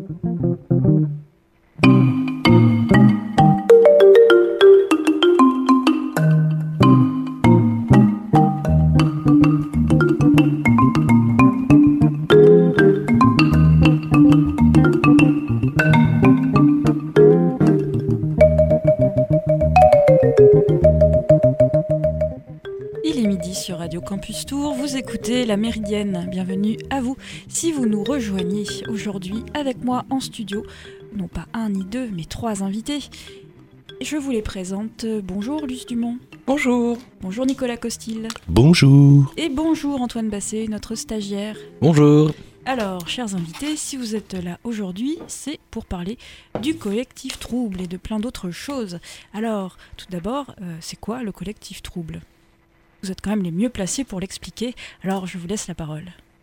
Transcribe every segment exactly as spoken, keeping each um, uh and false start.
Campus Tour, vous écoutez La Méridienne. Bienvenue à vous. Si vous nous rejoignez aujourd'hui avec moi en studio, non pas un ni deux, mais trois invités. Je vous les présente. Bonjour Luce Dumont. Bonjour. Bonjour Nicolas Costil. Bonjour. Et bonjour Antoine Basset, notre stagiaire. Bonjour. Alors, chers invités, si vous êtes là aujourd'hui, c'est pour parler du collectif Trouble et de plein d'autres choses. Alors, tout d'abord, euh, c'est quoi le collectif Trouble ? Vous êtes quand même les mieux placés pour l'expliquer, alors je vous laisse la parole.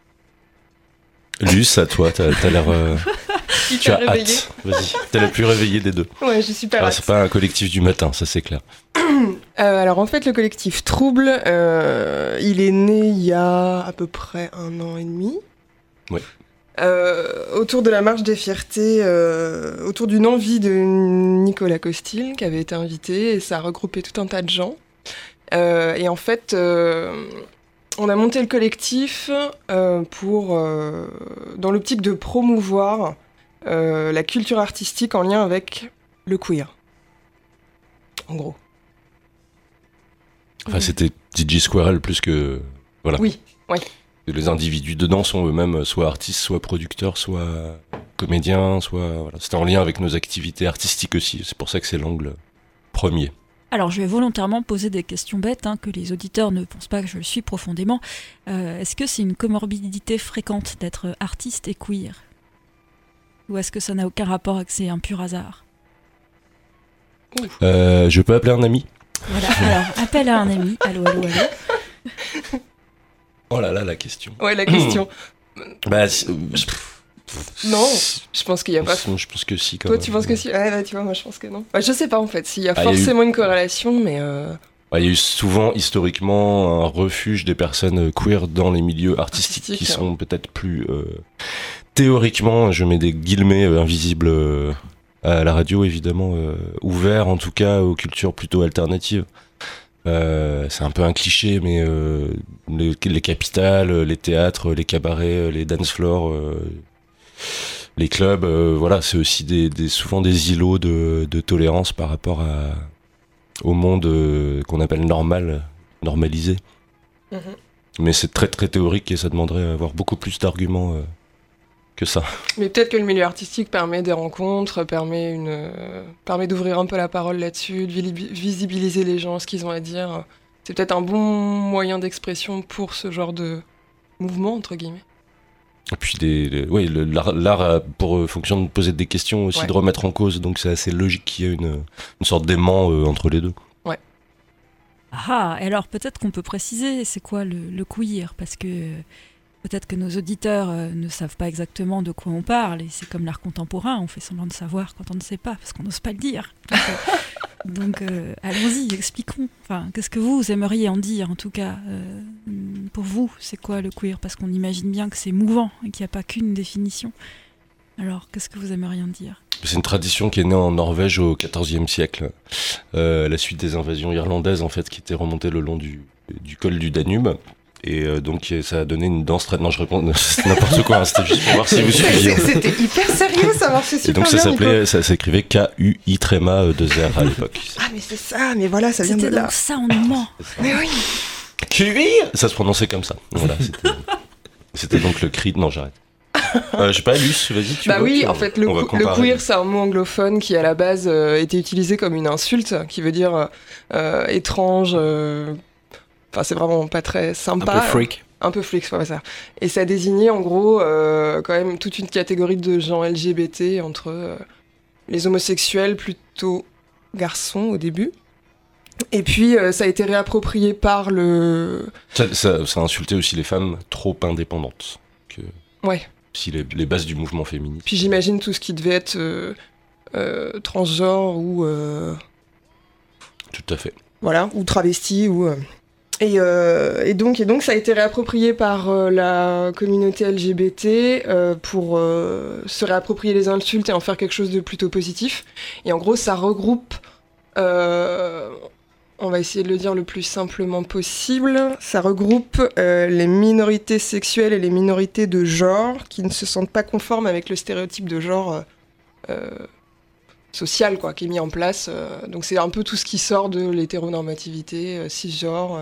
Luce, à toi, t'as, t'as l'air... Euh... tu as réveillée. Hâte. Vas-y, t'es la plus réveillée des deux. Ouais, je suis super Alors, hâte. c'est pas un collectif du matin, ça c'est clair. euh, alors en fait, le collectif Trouble, euh, il est né il y a à peu près un an et demi. Oui. Euh, autour de la marche des fiertés, euh, autour d'une envie de Nicolas Costil, qui avait été invité, et ça a regroupé tout un tas de gens. Euh, et en fait, euh, on a monté le collectif euh, pour, euh, dans l'optique de promouvoir euh, la culture artistique en lien avec le queer. En gros. Enfin, c'était D J Squirrel plus que... Voilà. Oui, oui. Les individus dedans sont eux-mêmes soit artistes, soit producteurs, soit comédiens, soit... Voilà. C'était en lien avec nos activités artistiques aussi. C'est pour ça que c'est l'angle premier. Alors, je vais volontairement poser des questions bêtes, hein, que les auditeurs ne pensent pas que je le suis profondément. Euh, est-ce que c'est une comorbidité fréquente d'être artiste et queer ? Ou est-ce que ça n'a aucun rapport et que c'est un pur hasard ? Euh, je peux appeler un ami ? Voilà, alors, appel à un ami. Allô, allô, allô. Oh là là, la question. Ouais, la question. bah, c'est... Non, je pense qu'il n'y a pas... Je pense que si, quand Toi, même. tu penses que si? Ouais, bah, tu vois, moi, je pense que non. Bah, je sais pas, en fait, s'il y a Ah, y a forcément eu... une corrélation, mais... Euh... Il y a eu souvent, historiquement, un refuge des personnes queer dans les milieux artistiques Artistique, qui hein. sont peut-être plus... Euh, théoriquement, je mets des guillemets euh, invisibles euh, à la radio, évidemment, euh, ouverts, en tout cas, aux cultures plutôt alternatives. Euh, c'est un peu un cliché, mais euh, les, les capitales, les théâtres, les cabarets, les dance floors... Euh, les clubs, euh, voilà, c'est aussi des, des, souvent des îlots de, de tolérance par rapport à, au monde euh, qu'on appelle normal, normalisé. Mm-hmm. Mais c'est très très théorique et ça demanderait à avoir beaucoup plus d'arguments euh, que ça. Mais peut-être que le milieu artistique permet des rencontres, permet, une, euh, permet d'ouvrir un peu la parole là-dessus, de visibiliser les gens, ce qu'ils ont à dire. C'est peut-être un bon moyen d'expression pour ce genre de mouvement, entre guillemets. Et puis les, les, ouais, le, l'art, l'art a pour euh, fonction de poser des questions aussi, ouais. De remettre en cause, donc c'est assez logique qu'il y ait une, une sorte d'aimant euh, entre les deux. Ouais. Ah, et alors peut-être qu'on peut préciser c'est quoi le, le queer, parce que peut-être que nos auditeurs euh, ne savent pas exactement de quoi on parle, et c'est comme l'art contemporain, on fait semblant de savoir quand on ne sait pas, parce qu'on n'ose pas le dire. Donc, euh, donc euh, allons-y, expliquons. Enfin, qu'est-ce que vous aimeriez en dire, en tout cas euh, pour vous, c'est quoi le queer ? Parce qu'on imagine bien que c'est mouvant et qu'il n'y a pas qu'une définition. Alors, qu'est-ce que vous aimeriez en dire ? C'est une tradition qui est née en Norvège au quatorzième siècle, euh, à la suite des invasions irlandaises, en fait, qui étaient remontées le long du, du col du Danube. Et euh, donc ça a donné une danse très... Non, je réponds, c'est n'importe quoi, hein, c'était juste pour voir si vous suiviez. C'était hyper sérieux, ça marchait super bien. Et donc ça bien, s'appelait, Nico. Ça s'écrivait K U I tréma deux R à l'époque. Ah mais c'est ça, mais voilà, ça vient c'était de là. Donc ça, on nous ment. Mais oui. Cuir. Ça se prononçait comme ça. Voilà, c'était, c'était donc le cri... Non, j'arrête. Euh, je sais pas, Luce, vas-y. Tu bah vois, oui, tu... en fait, le, cou- le queer, c'est un mot anglophone qui, à la base, euh, était utilisé comme une insulte, qui veut dire euh, étrange. Enfin, euh... enfin, c'est vraiment pas très sympa. Un peu freak. Un peu freak, c'est ça. Et ça désignait, en gros, euh, quand même toute une catégorie de gens L G B T entre euh, les homosexuels plutôt garçons au début. Et puis, euh, ça a été réapproprié par le... Ça, ça, ça a insulté aussi les femmes trop indépendantes. Que... Ouais. Si les, les bases du mouvement féministe. Puis j'imagine tout ce qui devait être euh, euh, transgenre ou... Euh... Tout à fait. Voilà, ou travesti, ou... Euh... Et, euh, et, donc, et donc, ça a été réapproprié par euh, la communauté L G B T euh, pour euh, se réapproprier les insultes et en faire quelque chose de plutôt positif. Et en gros, ça regroupe, euh, on va essayer de le dire le plus simplement possible, ça regroupe euh, les minorités sexuelles et les minorités de genre qui ne se sentent pas conformes avec le stéréotype de genre euh, social, quoi, qui est mis en place. Euh, donc c'est un peu tout ce qui sort de l'hétéronormativité, euh, cisgenre. Euh.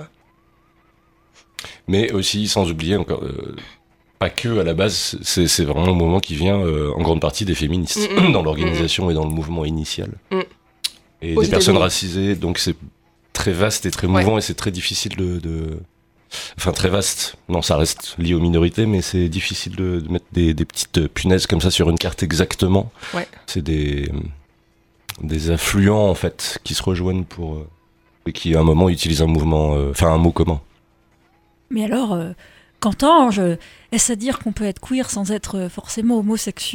Mais aussi, sans oublier encore, euh, pas que à la base, c'est, c'est vraiment le mouvement qui vient euh, en grande partie des féministes mmh, dans l'organisation mmh. et dans le mouvement initial. Mmh. Et Aux des personnes racisées, donc c'est très vaste et très mouvant ouais. et c'est très difficile de, de... Enfin, très vaste. Non, ça reste lié aux minorités, mais c'est difficile de, de mettre des, des petites punaises comme ça sur une carte exactement. Ouais. C'est des, des affluents, en fait, qui se rejoignent pour... Euh, et qui, à un moment, utilisent un mouvement... Enfin, euh, un mot commun. Mais alors, euh, Cantange, est-ce à dire qu'on peut être queer sans être forcément homosexuel ?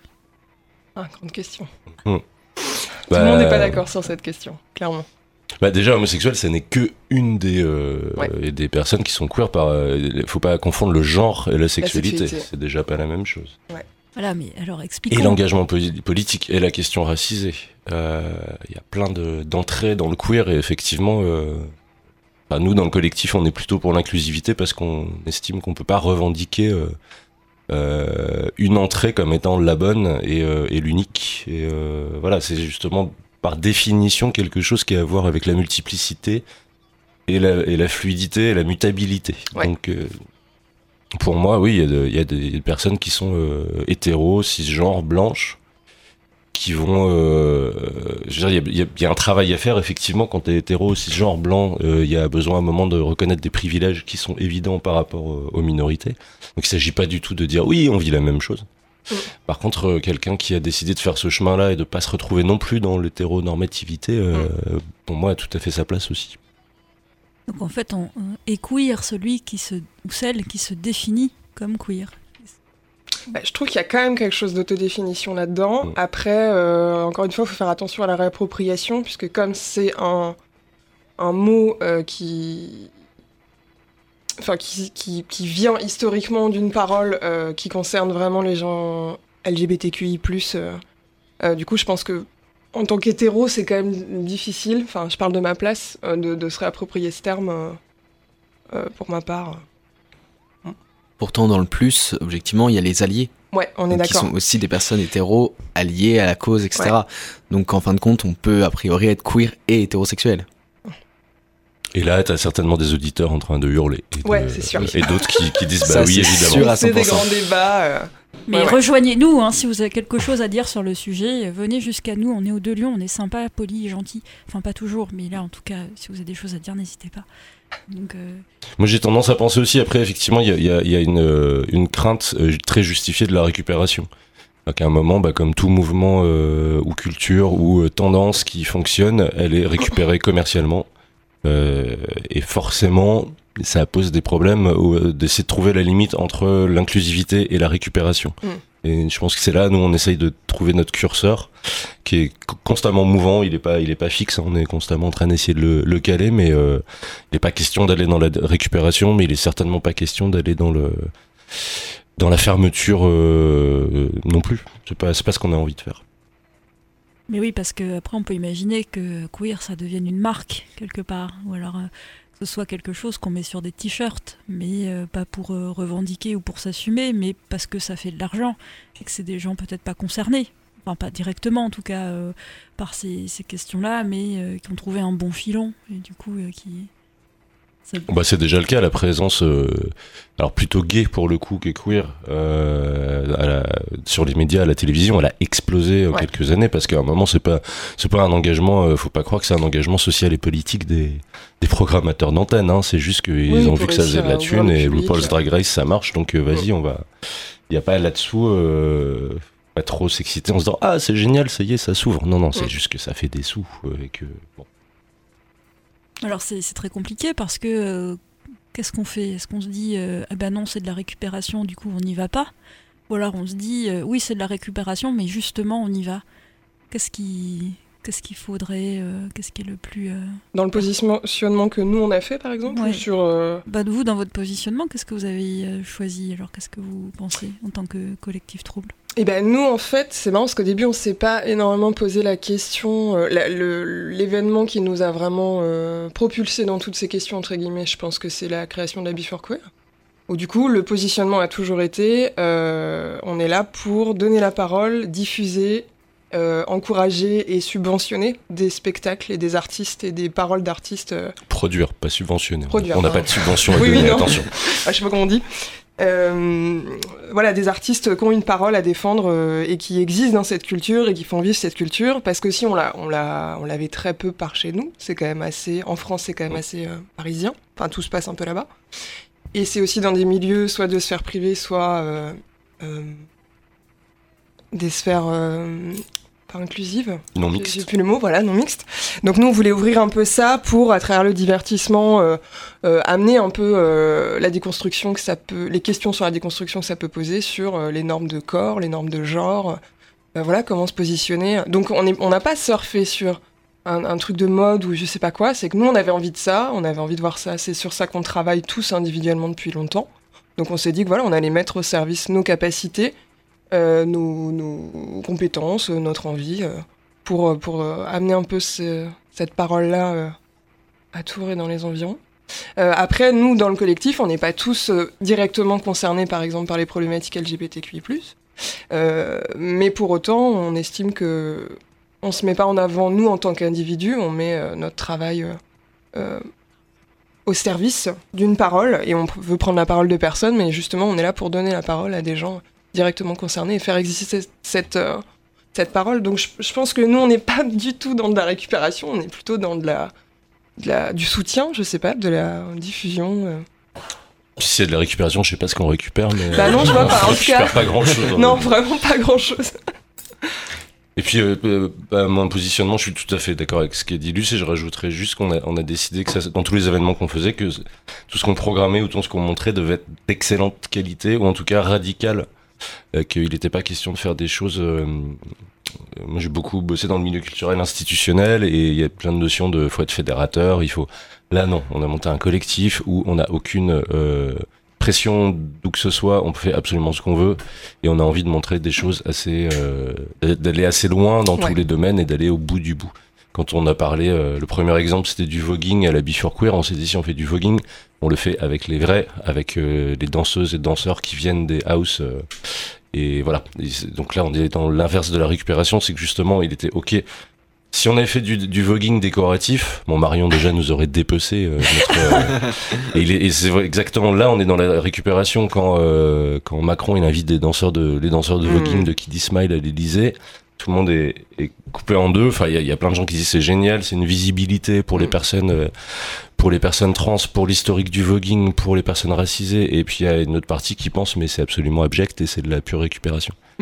Ah, grande question. Mmh. Tout bah, le monde n'est pas d'accord sur cette question, clairement. Bah déjà, homosexuel, ça n'est que une des, euh, ouais. des personnes qui sont queer. Par, euh, faut pas confondre le genre et la sexualité. La sexualité. C'est déjà pas la même chose. Ouais. Voilà, mais alors expliquons. Et l'engagement po- politique et la question racisée. Il euh, y a plein de, d'entrées dans le queer et effectivement... Euh, Bah, nous, dans le collectif, on est plutôt pour l'inclusivité parce qu'on estime qu'on peut pas revendiquer euh, euh, une entrée comme étant la bonne et, euh, et l'unique. Et euh, voilà, c'est justement par définition quelque chose qui a à voir avec la multiplicité et la, et la fluidité et la mutabilité. Ouais. Donc, euh, pour moi, oui, il y, y a des personnes qui sont euh, hétéros, cisgenres, blanches, qui vont... Euh, je veux dire, il y, y, y a un travail à faire, effectivement, quand t'es hétéro, cisgenre, blanc, il euh, y a besoin à un moment de reconnaître des privilèges qui sont évidents par rapport euh, aux minorités. Donc il s'agit pas du tout de dire, oui, on vit la même chose. Mmh. Par contre, euh, quelqu'un qui a décidé de faire ce chemin-là et de pas se retrouver non plus dans l'hétéronormativité, euh, mmh. pour moi, a tout à fait sa place aussi. Donc en fait, on, on est queer celui qui se, ou celle qui se définit comme queer. Bah, je trouve qu'il y a quand même quelque chose d'autodéfinition là-dedans. Mmh. Après, euh, encore une fois, il faut faire attention à la réappropriation, puisque comme c'est un, un mot euh, qui... Enfin, qui, qui, qui vient historiquement d'une parole euh, qui concerne vraiment les gens L G B T Q I plus, euh, euh, du coup, je pense que en tant qu'hétéro, c'est quand même difficile, enfin, je parle de ma place, euh, de, de se réapproprier ce terme euh, euh, pour ma part. Pourtant, dans le plus, objectivement, il y a les alliés. Ouais, on est donc, d'accord. Qui sont aussi des personnes hétéros alliées à la cause, et cetera. Ouais. Donc, en fin de compte, on peut a priori être queer et hétérosexuel. Et là, t'as certainement des auditeurs en train de hurler. Et de, ouais, c'est sûr. Et d'autres qui, qui disent, bah ça, oui, c'est évidemment. Sûr à cent pour cent. C'est des grands débats. Euh... Mais ouais, ouais. rejoignez-nous, hein, si vous avez quelque chose à dire sur le sujet, venez jusqu'à nous, on est aux Deux Lions, on est sympa, poli, gentil. Enfin, pas toujours, mais là, en tout cas, si vous avez des choses à dire, n'hésitez pas. Donc, euh... Moi, j'ai tendance à penser aussi, après, effectivement, il y a, y a, y a une, une crainte très justifiée de la récupération. Donc, à un moment, bah, comme tout mouvement euh, ou culture ou euh, tendance qui fonctionne, elle est récupérée commercialement. Euh, et forcément, ça pose des problèmes euh, d'essayer de trouver la limite entre l'inclusivité et la récupération. Mm. Et je pense que c'est là, nous, on essaye de trouver notre curseur, qui est constamment mouvant. Il est pas, il est pas fixe. Hein, on est constamment en train d'essayer de le, le caler, mais euh, il n'est pas question d'aller dans la récupération, mais il est certainement pas question d'aller dans le dans la fermeture euh, non plus. C'est pas, c'est pas ce qu'on a envie de faire. Mais oui, parce que après on peut imaginer que queer ça devienne une marque quelque part, ou alors euh, que ce soit quelque chose qu'on met sur des t-shirts, mais euh, pas pour euh, revendiquer ou pour s'assumer, mais parce que ça fait de l'argent et que c'est des gens peut-être pas concernés, enfin pas directement en tout cas euh, par ces, ces questions-là, mais euh, qui ont trouvé un bon filon et du coup euh, qui ça... Bah, c'est déjà le cas, la présence, euh, alors plutôt gay pour le coup que queer, euh, à la, sur les médias, à la télévision, elle a explosé en ouais. quelques années parce qu'à un moment, c'est pas, c'est pas un engagement, euh, faut pas croire que c'est un engagement social et politique des, des programmateurs d'antenne, hein, c'est juste qu'ils oui, ont vu que ça faisait de la thune et RuPaul's Drag Race ça marche, donc euh, vas-y, on va, il y a pas là-dessous, euh, pas trop s'exciter en se disant ah c'est génial, ça y est, ça s'ouvre. Non, non, c'est mmh. juste que ça fait des sous euh, et que bon. Alors c'est, c'est très compliqué parce que euh, qu'est-ce qu'on fait ? Est-ce qu'on se dit euh, ah ben non c'est de la récupération du coup on n'y va pas ? Ou alors on se dit euh, oui c'est de la récupération mais justement on y va ? Qu'est-ce qui qu'est-ce qu'il faudrait, euh, qu'est-ce qui est le plus... Euh... Dans le positionnement que nous on a fait par exemple ouais. ou sur, euh... bah, vous, dans votre positionnement, qu'est-ce que vous avez euh, choisi? Alors qu'est-ce que vous pensez en tant que collectif Trouble? Eh ben nous en fait, c'est marrant parce qu'au début on s'est pas énormément posé la question, euh, la, le, l'événement qui nous a vraiment euh, propulsé dans toutes ces questions entre guillemets, je pense que c'est la création de la Before Queer. Où du coup le positionnement a toujours été, euh, on est là pour donner la parole, diffuser, euh, encourager et subventionner des spectacles et des artistes et des paroles d'artistes. Euh... Produire, pas subventionner. Produire, on n'a hein. pas de subvention à oui, donner, oui, non. attention. Ah, je sais pas comment on dit. Euh, voilà, des artistes qui ont une parole à défendre euh, et qui existent dans cette culture et qui font vivre cette culture, parce que si on l'a, on l'a, on l'avait très peu par chez nous, c'est quand même assez, en France c'est quand même assez euh, parisien, enfin tout se passe un peu là-bas, et c'est aussi dans des milieux soit de sphères privées, soit euh, euh, des sphères euh, pas inclusives, non j'ai, mixtes. j'ai plus le mot, voilà, non mixtes. Donc nous on voulait ouvrir un peu ça pour, à travers le divertissement, euh, euh, amener un peu euh, la déconstruction que ça peut, les questions sur la déconstruction que ça peut poser sur euh, les normes de corps, les normes de genre, euh, voilà, comment se positionner. Donc on est, on n'a pas surfé sur un, un truc de mode ou je sais pas quoi, c'est que nous on avait envie de ça, on avait envie de voir ça, c'est sur ça qu'on travaille tous individuellement depuis longtemps. Donc on s'est dit que voilà, on allait mettre au service nos capacités, euh, nos, nos compétences, notre envie, euh, pour, pour euh, amener un peu ce, cette parole-là euh, à Tours et dans les environs. Euh, après, nous, dans le collectif, on n'est pas tous euh, directement concernés, par exemple, par les problématiques L G B T Q I plus. Euh, mais pour autant, on estime que on se met pas en avant, nous, en tant qu'individus, on met euh, notre travail euh, euh, au service d'une parole, et on veut prendre la parole de personne, mais justement, on est là pour donner la parole à des gens directement concernés et faire exister cette... cette euh, cette parole. Donc je, je pense que nous, on n'est pas du tout dans de la récupération, on est plutôt dans de la, de la, du soutien, je sais pas, de la diffusion. Euh. Si c'est de la récupération, je sais pas ce qu'on récupère, mais... Bah non, je vois pas, on en tout cas. récupère pas grand-chose. Non, vraiment pas grand-chose. Et puis, euh, euh, bah, mon positionnement, je suis tout à fait d'accord avec ce qu'a dit Luce, et je rajouterais juste qu'on a, on a décidé que ça, dans tous les événements qu'on faisait, que tout ce qu'on programmait ou tout ce qu'on montrait devait être d'excellente qualité, ou en tout cas radical. Euh, qu'il n'était pas question de faire des choses... Euh, moi j'ai beaucoup bossé dans le milieu culturel institutionnel et il y a plein de notions de faut être fédérateur, il faut... Là non, on a monté un collectif où on n'a aucune euh, pression d'où que ce soit, on fait absolument ce qu'on veut et on a envie de montrer des choses assez... Euh, d'aller assez loin dans ouais. tous les domaines et d'aller au bout du bout. Quand on a parlé, euh, le premier exemple c'était du voguing à la Before Queer, on s'est dit si on fait du voguing, on le fait avec les vrais, avec euh, les danseuses et danseurs qui viennent des house. Euh, et voilà. Et donc là, on est dans l'inverse de la récupération, c'est que justement, il était ok. Si on avait fait du, du voguing décoratif, bon, Marion déjà nous aurait dépecé. Euh, notre, euh, et, il est, et c'est exactement là, on est dans la récupération quand euh, quand Macron il invite des danseurs de les danseurs de voguing mmh. de Kiddy Smile à l'Élysée. Tout le monde est, est coupé en deux. Enfin, il y, y a plein de gens qui disent c'est génial, c'est une visibilité pour les personnes, euh, pour les personnes trans, pour l'historique du voguing, pour les personnes racisées. Et puis il y a une autre partie qui pense mais c'est absolument abject et c'est de la pure récupération. Mm.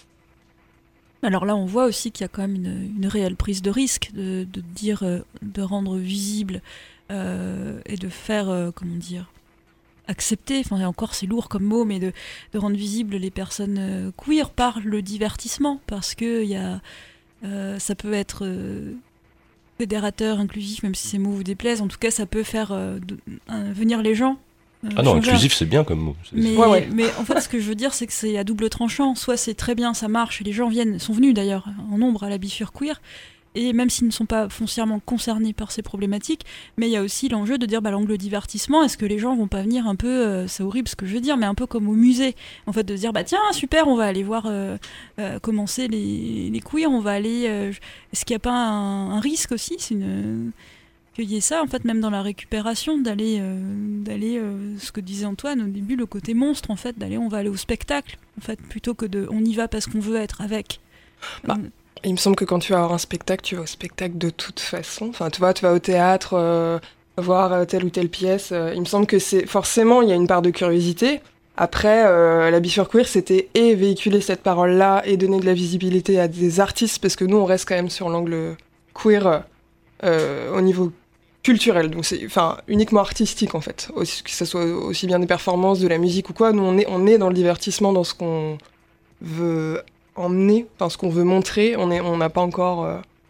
Alors là, on voit aussi qu'il y a quand même une, une réelle prise de risque de, de dire, euh, de rendre visible euh, et de faire, euh, comment dire, accepter, enfin et encore c'est lourd comme mot, mais de, de rendre visible les personnes euh, queer par le divertissement, parce que y a, euh, ça peut être euh, fédérateur, inclusif, même si ces mots vous déplaisent, en tout cas ça peut faire euh, de, euh, venir les gens. Euh, ah non, inclusif c'est bien comme mot. C'est... Mais, ouais, ouais. mais en fait ce que je veux dire c'est que c'est à double tranchant, soit c'est très bien, ça marche, et les gens viennent, sont venus d'ailleurs en nombre à la Before Queer, et même s'ils ne sont pas foncièrement concernés par ces problématiques, mais il y a aussi l'enjeu de dire bah, l'angle divertissement, est-ce que les gens vont pas venir un peu, euh, c'est horrible ce que je veux dire, mais un peu comme au musée, en fait de dire bah tiens super, on va aller voir euh, euh, commencer les, les queers, on va aller, euh, est-ce qu'il n'y a pas un, un risque aussi, c'est une, qu'il y ait ça en fait même dans la récupération, d'aller, euh, d'aller euh, ce que disait Antoine au début, le côté monstre en fait, d'aller on va aller au spectacle en fait, plutôt que de on y va parce qu'on veut être avec. Bah. Euh, Il me semble que quand tu vas avoir un spectacle, tu vas au spectacle de toute façon. Enfin, tu vois, tu vas au théâtre, euh, voir telle ou telle pièce. Euh, il me semble que c'est forcément, il y a une part de curiosité. Après, euh, la Before Queer, c'était et véhiculer cette parole-là et donner de la visibilité à des artistes, parce que nous, on reste quand même sur l'angle queer euh, au niveau culturel. Donc, c'est enfin, uniquement artistique, en fait. Aussi, que ce soit aussi bien des performances, de la musique ou quoi. Nous, on est, on est dans le divertissement, dans ce qu'on veut emmener, enfin ce qu'on veut montrer, on est, on n'a pas encore euh,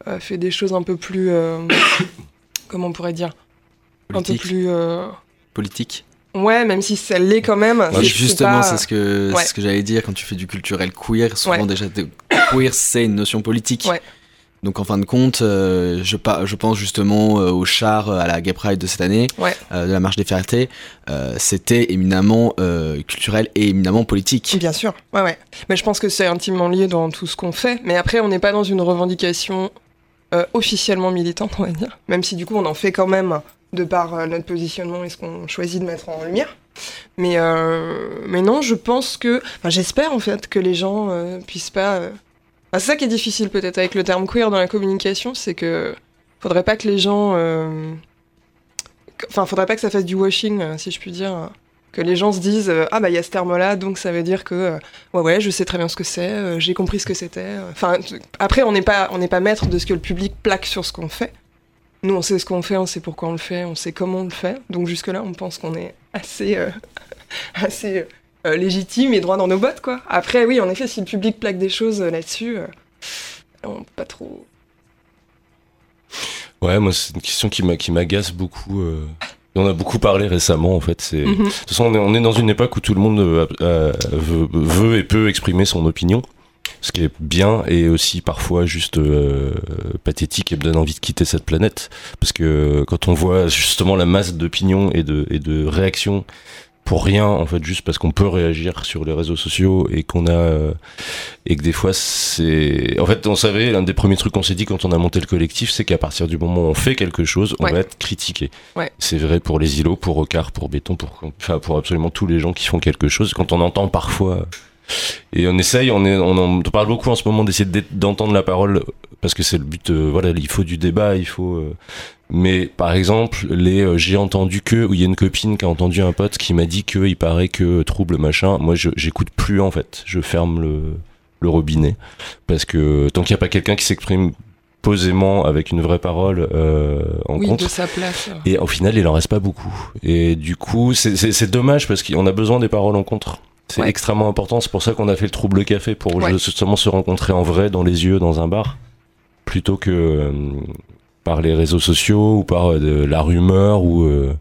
euh, fait des choses un peu plus, euh, comment on pourrait dire, Politique. un peu plus euh... Politique. Ouais, même si ça l'est quand même. Ouais, c'est, justement, c'est, pas... c'est ce que ouais. c'est ce que j'allais dire quand tu fais du culturel queer. Souvent Ouais. déjà, de... queer c'est une notion politique. Ouais. Donc en fin de compte, euh, je, pa- je pense justement euh, au char à la Gay Pride de cette année, ouais. euh, de la Marche des Fiertés. Euh, c'était éminemment euh, culturel et éminemment politique. Bien sûr, ouais, ouais. Mais je pense que c'est intimement lié dans tout ce qu'on fait. Mais après, on n'est pas dans une revendication euh, officiellement militante, on va dire. Même si du coup, on en fait quand même de par euh, notre positionnement et ce qu'on choisit de mettre en lumière. Mais, euh, mais non, je pense que... Enfin, j'espère en fait que les gens euh, puissent pas... Euh... Enfin, c'est ça qui est difficile peut-être avec le terme queer dans la communication, c'est que faudrait pas que les gens... Euh... Enfin, faudrait pas que ça fasse du washing, euh, si je puis dire. Que les gens se disent euh, ah bah il y a ce terme-là, donc ça veut dire que euh, ouais ouais, je sais très bien ce que c'est, euh, j'ai compris ce que c'était. Enfin, t- après on n'est pas on n'est pas maître de ce que le public plaque sur ce qu'on fait. Nous on sait ce qu'on fait, on sait pourquoi on le fait, on sait comment on le fait. Donc jusque là on pense qu'on est assez euh, assez euh, légitime et droit dans nos bottes quoi. Après oui en effet si le public plaque des choses euh, là-dessus, euh, on peut pas trop. Ouais, moi c'est une question qui m'a qui m'agace beaucoup. Euh... On a beaucoup parlé récemment, en fait. C'est... Mm-hmm. De toute façon, on est, on est dans une époque où tout le monde euh, euh, veut, veut et peut exprimer son opinion, ce qui est bien et aussi parfois juste euh, pathétique et me donne envie de quitter cette planète. Parce que quand on voit justement la masse d'opinions et de, et de réactions pour rien, en fait, juste parce qu'on peut réagir sur les réseaux sociaux et qu'on a... Euh, et que des fois, c'est... En fait, on savait, l'un des premiers trucs qu'on s'est dit quand on a monté le collectif, c'est qu'à partir du moment où on fait quelque chose, on ouais. va être critiqué. Ouais. C'est vrai pour les îlots, pour Rocard, pour Béton, pour, enfin, pour absolument tous les gens qui font quelque chose. Quand on entend parfois... Et on essaye, on, est, on en parle beaucoup en ce moment d'essayer d'entendre la parole, parce que c'est le but, euh, voilà, il faut du débat, il faut... Euh... Mais par exemple, les euh, j'ai entendu que, où il y a une copine qui a entendu un pote qui m'a dit que il paraît que trouble machin, moi je, j'écoute plus en fait, je ferme le, le robinet, parce que tant qu'il n'y a pas quelqu'un qui s'exprime posément avec une vraie parole euh, en oui, contre, de sa place. Et au final il en reste pas beaucoup. Et du coup c'est, c'est, c'est dommage parce qu'on a besoin des paroles en contre. C'est ouais. extrêmement important, c'est pour ça qu'on a fait le Trouble Café, pour ouais. justement se rencontrer en vrai, dans les yeux, dans un bar, plutôt que euh, par les réseaux sociaux ou par euh, la rumeur ou euh,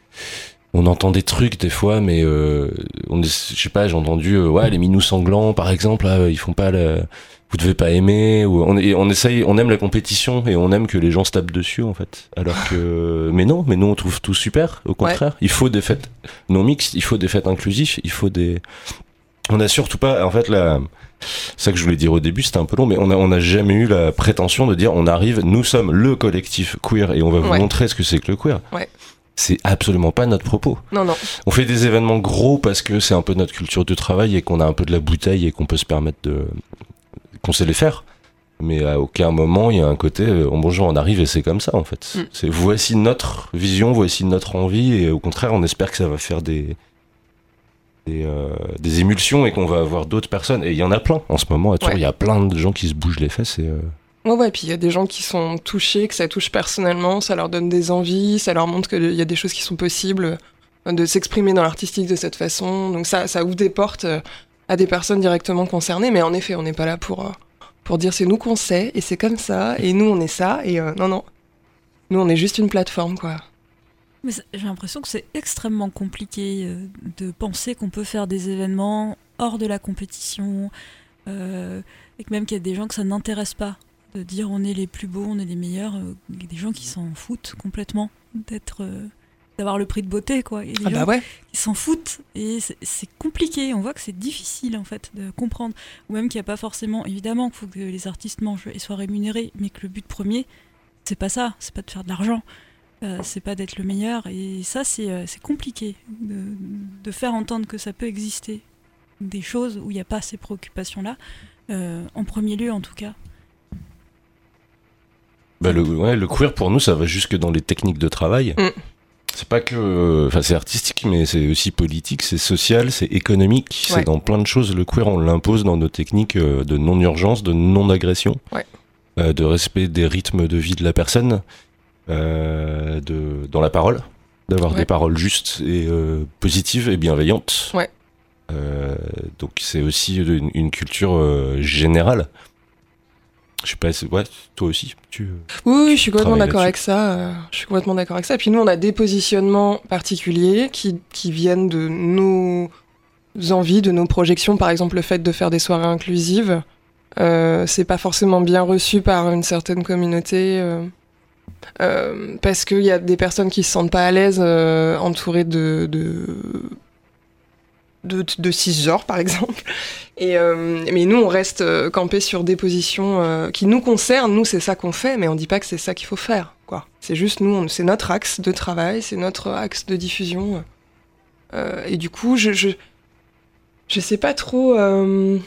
on entend des trucs des fois, mais euh, on, je sais pas, j'ai entendu euh, ouais les minous sanglants par exemple, là, ils font pas la, vous devez pas aimer, ou on, on essaye, on aime la compétition et on aime que les gens se tapent dessus en fait, alors que mais non, mais nous on trouve tout super, au contraire, ouais. il faut des fêtes non mixtes, il faut des fêtes inclusives, il faut des, on a surtout pas, en fait la, ça que je voulais dire au début, c'était un peu long, mais on a on a jamais eu la prétention de dire on arrive, nous sommes le collectif queer et on va vous ouais. montrer ce que c'est que le queer. Ouais. C'est absolument pas notre propos. Non, non. On fait des événements gros parce que c'est un peu notre culture de travail et qu'on a un peu de la bouteille et qu'on peut se permettre de, qu'on sait les faire. Mais à aucun moment il y a un côté, euh, bonjour, on arrive et c'est comme ça en fait. Mm. C'est voici notre vision, voici notre envie et au contraire on espère que ça va faire des des, euh, des émulsions et qu'on va avoir d'autres personnes. Et il y en a plein en ce moment à Tours, il ouais. y a plein de gens qui se bougent les fesses et... Euh... Ouais, ouais, puis il y a des gens qui sont touchés, que ça touche personnellement, ça leur donne des envies, ça leur montre qu'il y a des choses qui sont possibles, de s'exprimer dans l'artistique de cette façon. Donc ça, ça ouvre des portes à des personnes directement concernées. Mais en effet, on n'est pas là pour, pour dire c'est nous qu'on sait, et c'est comme ça, et nous on est ça, et euh, non, non. Nous on est juste une plateforme, quoi. Mais j'ai l'impression que c'est extrêmement compliqué euh, de penser qu'on peut faire des événements hors de la compétition, euh, et que même qu'il y a des gens que ça n'intéresse pas. De dire on est les plus beaux, on est les meilleurs, il euh, y a des gens qui s'en foutent complètement d'être, euh, d'avoir le prix de beauté, quoi. Il y a des ah gens bah ouais. qui s'en foutent et c'est, c'est compliqué, on voit que c'est difficile en fait de comprendre, ou même qu'il n'y a pas forcément, évidemment qu'il faut que les artistes mangent et soient rémunérés, mais que le but premier, c'est pas ça, c'est pas de faire de l'argent, euh, c'est pas d'être le meilleur, et ça c'est, euh, c'est compliqué de, de faire entendre que ça peut exister des choses où il n'y a pas ces préoccupations-là, euh, en premier lieu en tout cas. Bah le, ouais, le queer pour nous ça va jusque dans les techniques de travail. Mm. C'est pas que, enfin c'est artistique mais c'est aussi politique, c'est social, c'est économique, ouais. c'est dans plein de choses. Le queer on l'impose dans nos techniques de non-urgence, de non-agression, ouais. euh, de respect des rythmes de vie de la personne, euh, de, dans la parole, d'avoir ouais. des paroles justes et euh, positives et bienveillantes. Ouais. Euh, donc c'est aussi une, une culture euh, générale. Je sais pas, c'est- ouais, toi aussi, tu. Oui, oui, je suis complètement travailles d'accord là-dessus. avec ça. euh, Je suis complètement d'accord avec ça. Et puis nous, on a des positionnements particuliers qui, qui viennent de nos envies, de nos projections. Par exemple, le fait de faire des soirées inclusives, euh, c'est pas forcément bien reçu par une certaine communauté. euh, euh, parce qu'il y a des personnes qui se sentent pas à l'aise euh, entourées de, de, de, de cisgenres, par exemple. Et, euh, mais nous, on reste euh, campés sur des positions euh, qui nous concernent. Nous, c'est ça qu'on fait, mais on dit pas que c'est ça qu'il faut faire, quoi. C'est juste, nous, on- c'est notre axe de travail, c'est notre axe de diffusion. Euh, et du coup, je, je, je sais pas trop... euh,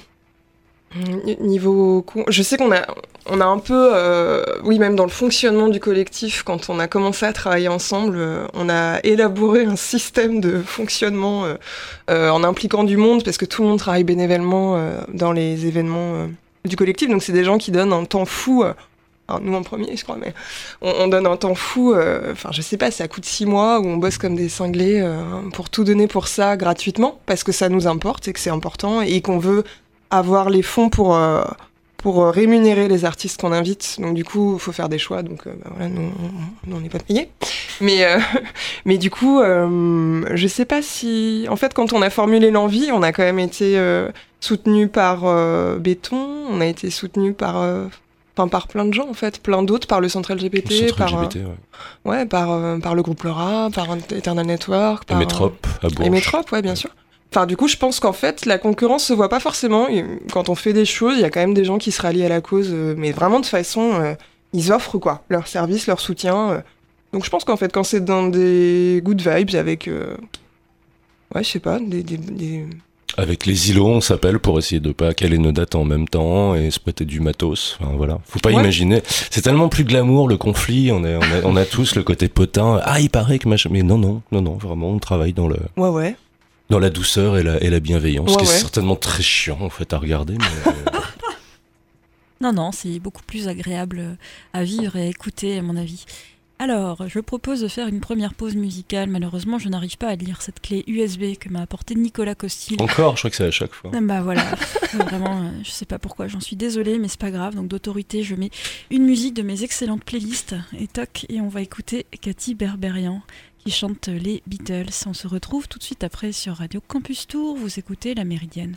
Niveau, co- je sais qu'on a, on a un peu, euh, oui, même dans le fonctionnement du collectif, quand on a commencé à travailler ensemble, euh, on a élaboré un système de fonctionnement euh, euh, en impliquant du monde, parce que tout le monde travaille bénévolement euh, dans les événements euh, du collectif, donc c'est des gens qui donnent un temps fou. Euh, alors nous en premier, je crois, mais on, on donne un temps fou. euh, Enfin, je sais pas, c'est à coup de six mois où on bosse comme des cinglés euh, pour tout donner pour ça gratuitement, parce que ça nous importe et que c'est important et qu'on veut avoir les fonds pour, euh, pour euh, rémunérer les artistes qu'on invite. Donc du coup, il faut faire des choix. Donc euh, bah, voilà, nous, on- nous, on n'est pas payés. Mais, euh, mais du coup, euh, je sais pas si... En fait, quand on a formulé l'envie, on a quand même été euh, soutenu par euh, Béton, on a été soutenu par... euh, Enfin, par plein de gens, en fait. Plein d'autres, par le Centre L G B Le T, centre par, L G B T, ouais. euh, ouais, par, euh, par le groupe Laura, par Eternal Network, Et par... Métrope, à Bourges. Et Métrope, ouais, bien sûr. Enfin, du coup, je pense qu'en fait, la concurrence se voit pas forcément. Et quand on fait des choses, il y a quand même des gens qui se rallient à la cause, euh, mais vraiment de façon, euh, ils offrent quoi, leur service, leur soutien. euh. Donc, je pense qu'en fait, quand c'est dans des good vibes, avec, euh, ouais, je sais pas, des, des, des- Avec les îlots, on s'appelle pour essayer de pas caler nos dates en même temps et se prêter du matos. Enfin, voilà. Faut pas Ouais. imaginer. C'est tellement plus glamour, le conflit. On, est, on, a, on a tous le côté potin. Ah, il paraît que machin. Mais non, non, non, non, vraiment, on travaille dans le, ouais, ouais. dans la douceur et la, et la bienveillance, Ouais, qui ouais. est certainement très chiant, en fait, à regarder. Mais, euh, Non, non, c'est beaucoup plus agréable à vivre et à écouter, à mon avis. Alors, je propose de faire une première pause musicale. Malheureusement, je n'arrive pas à lire cette clé U S B que m'a apportée Nicolas Costil. encore, je crois que c'est à chaque fois. Ah bah voilà, Euh, vraiment, euh, je sais pas pourquoi, j'en suis désolée, mais c'est pas grave. Donc d'autorité, je mets une musique de mes excellentes playlists et toc, et on va écouter Cathy Berberian qui chante les Beatles. On se retrouve tout de suite après sur Radio Campus Tour. Vous écoutez La Méridienne.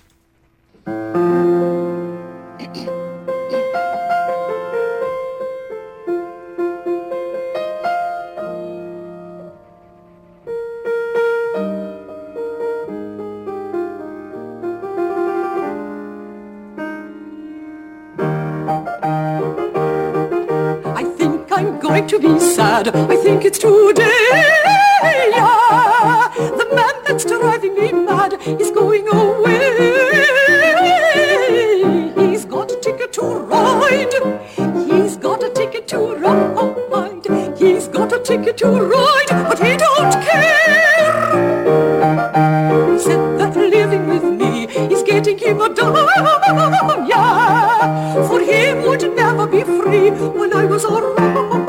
I think I'm going to be sad. I think it's today. Yeah. The man that's driving me mad is going away. He's got a ticket to ride. He's got a ticket to ride. He's got a ticket to ride, but he don't care. He said that living with me is getting him a down. Yeah, for he would never be free when I was around.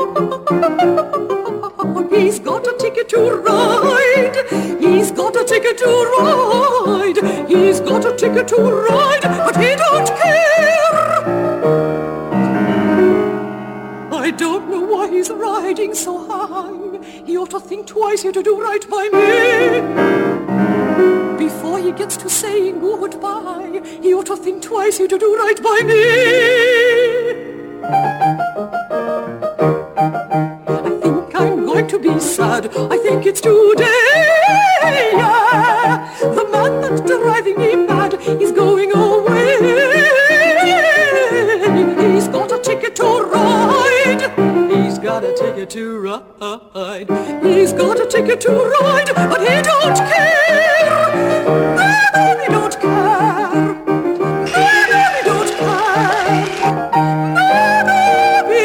He's got a ticket to ride. He's got a ticket to ride. He's got a ticket to ride, but he don't care. I don't know why he's riding so high. He ought to think twice here to do right by me. Before he gets to saying goodbye, he ought to think twice here to do right by me. I think I'm going to be sad. I think it's today. Yeah. The man that's driving me mad is going away. He's got a ticket to ride. He's got a ticket to ride. He's got a ticket to ride, but he don't care. No, he don't care. No, he don't care. No, he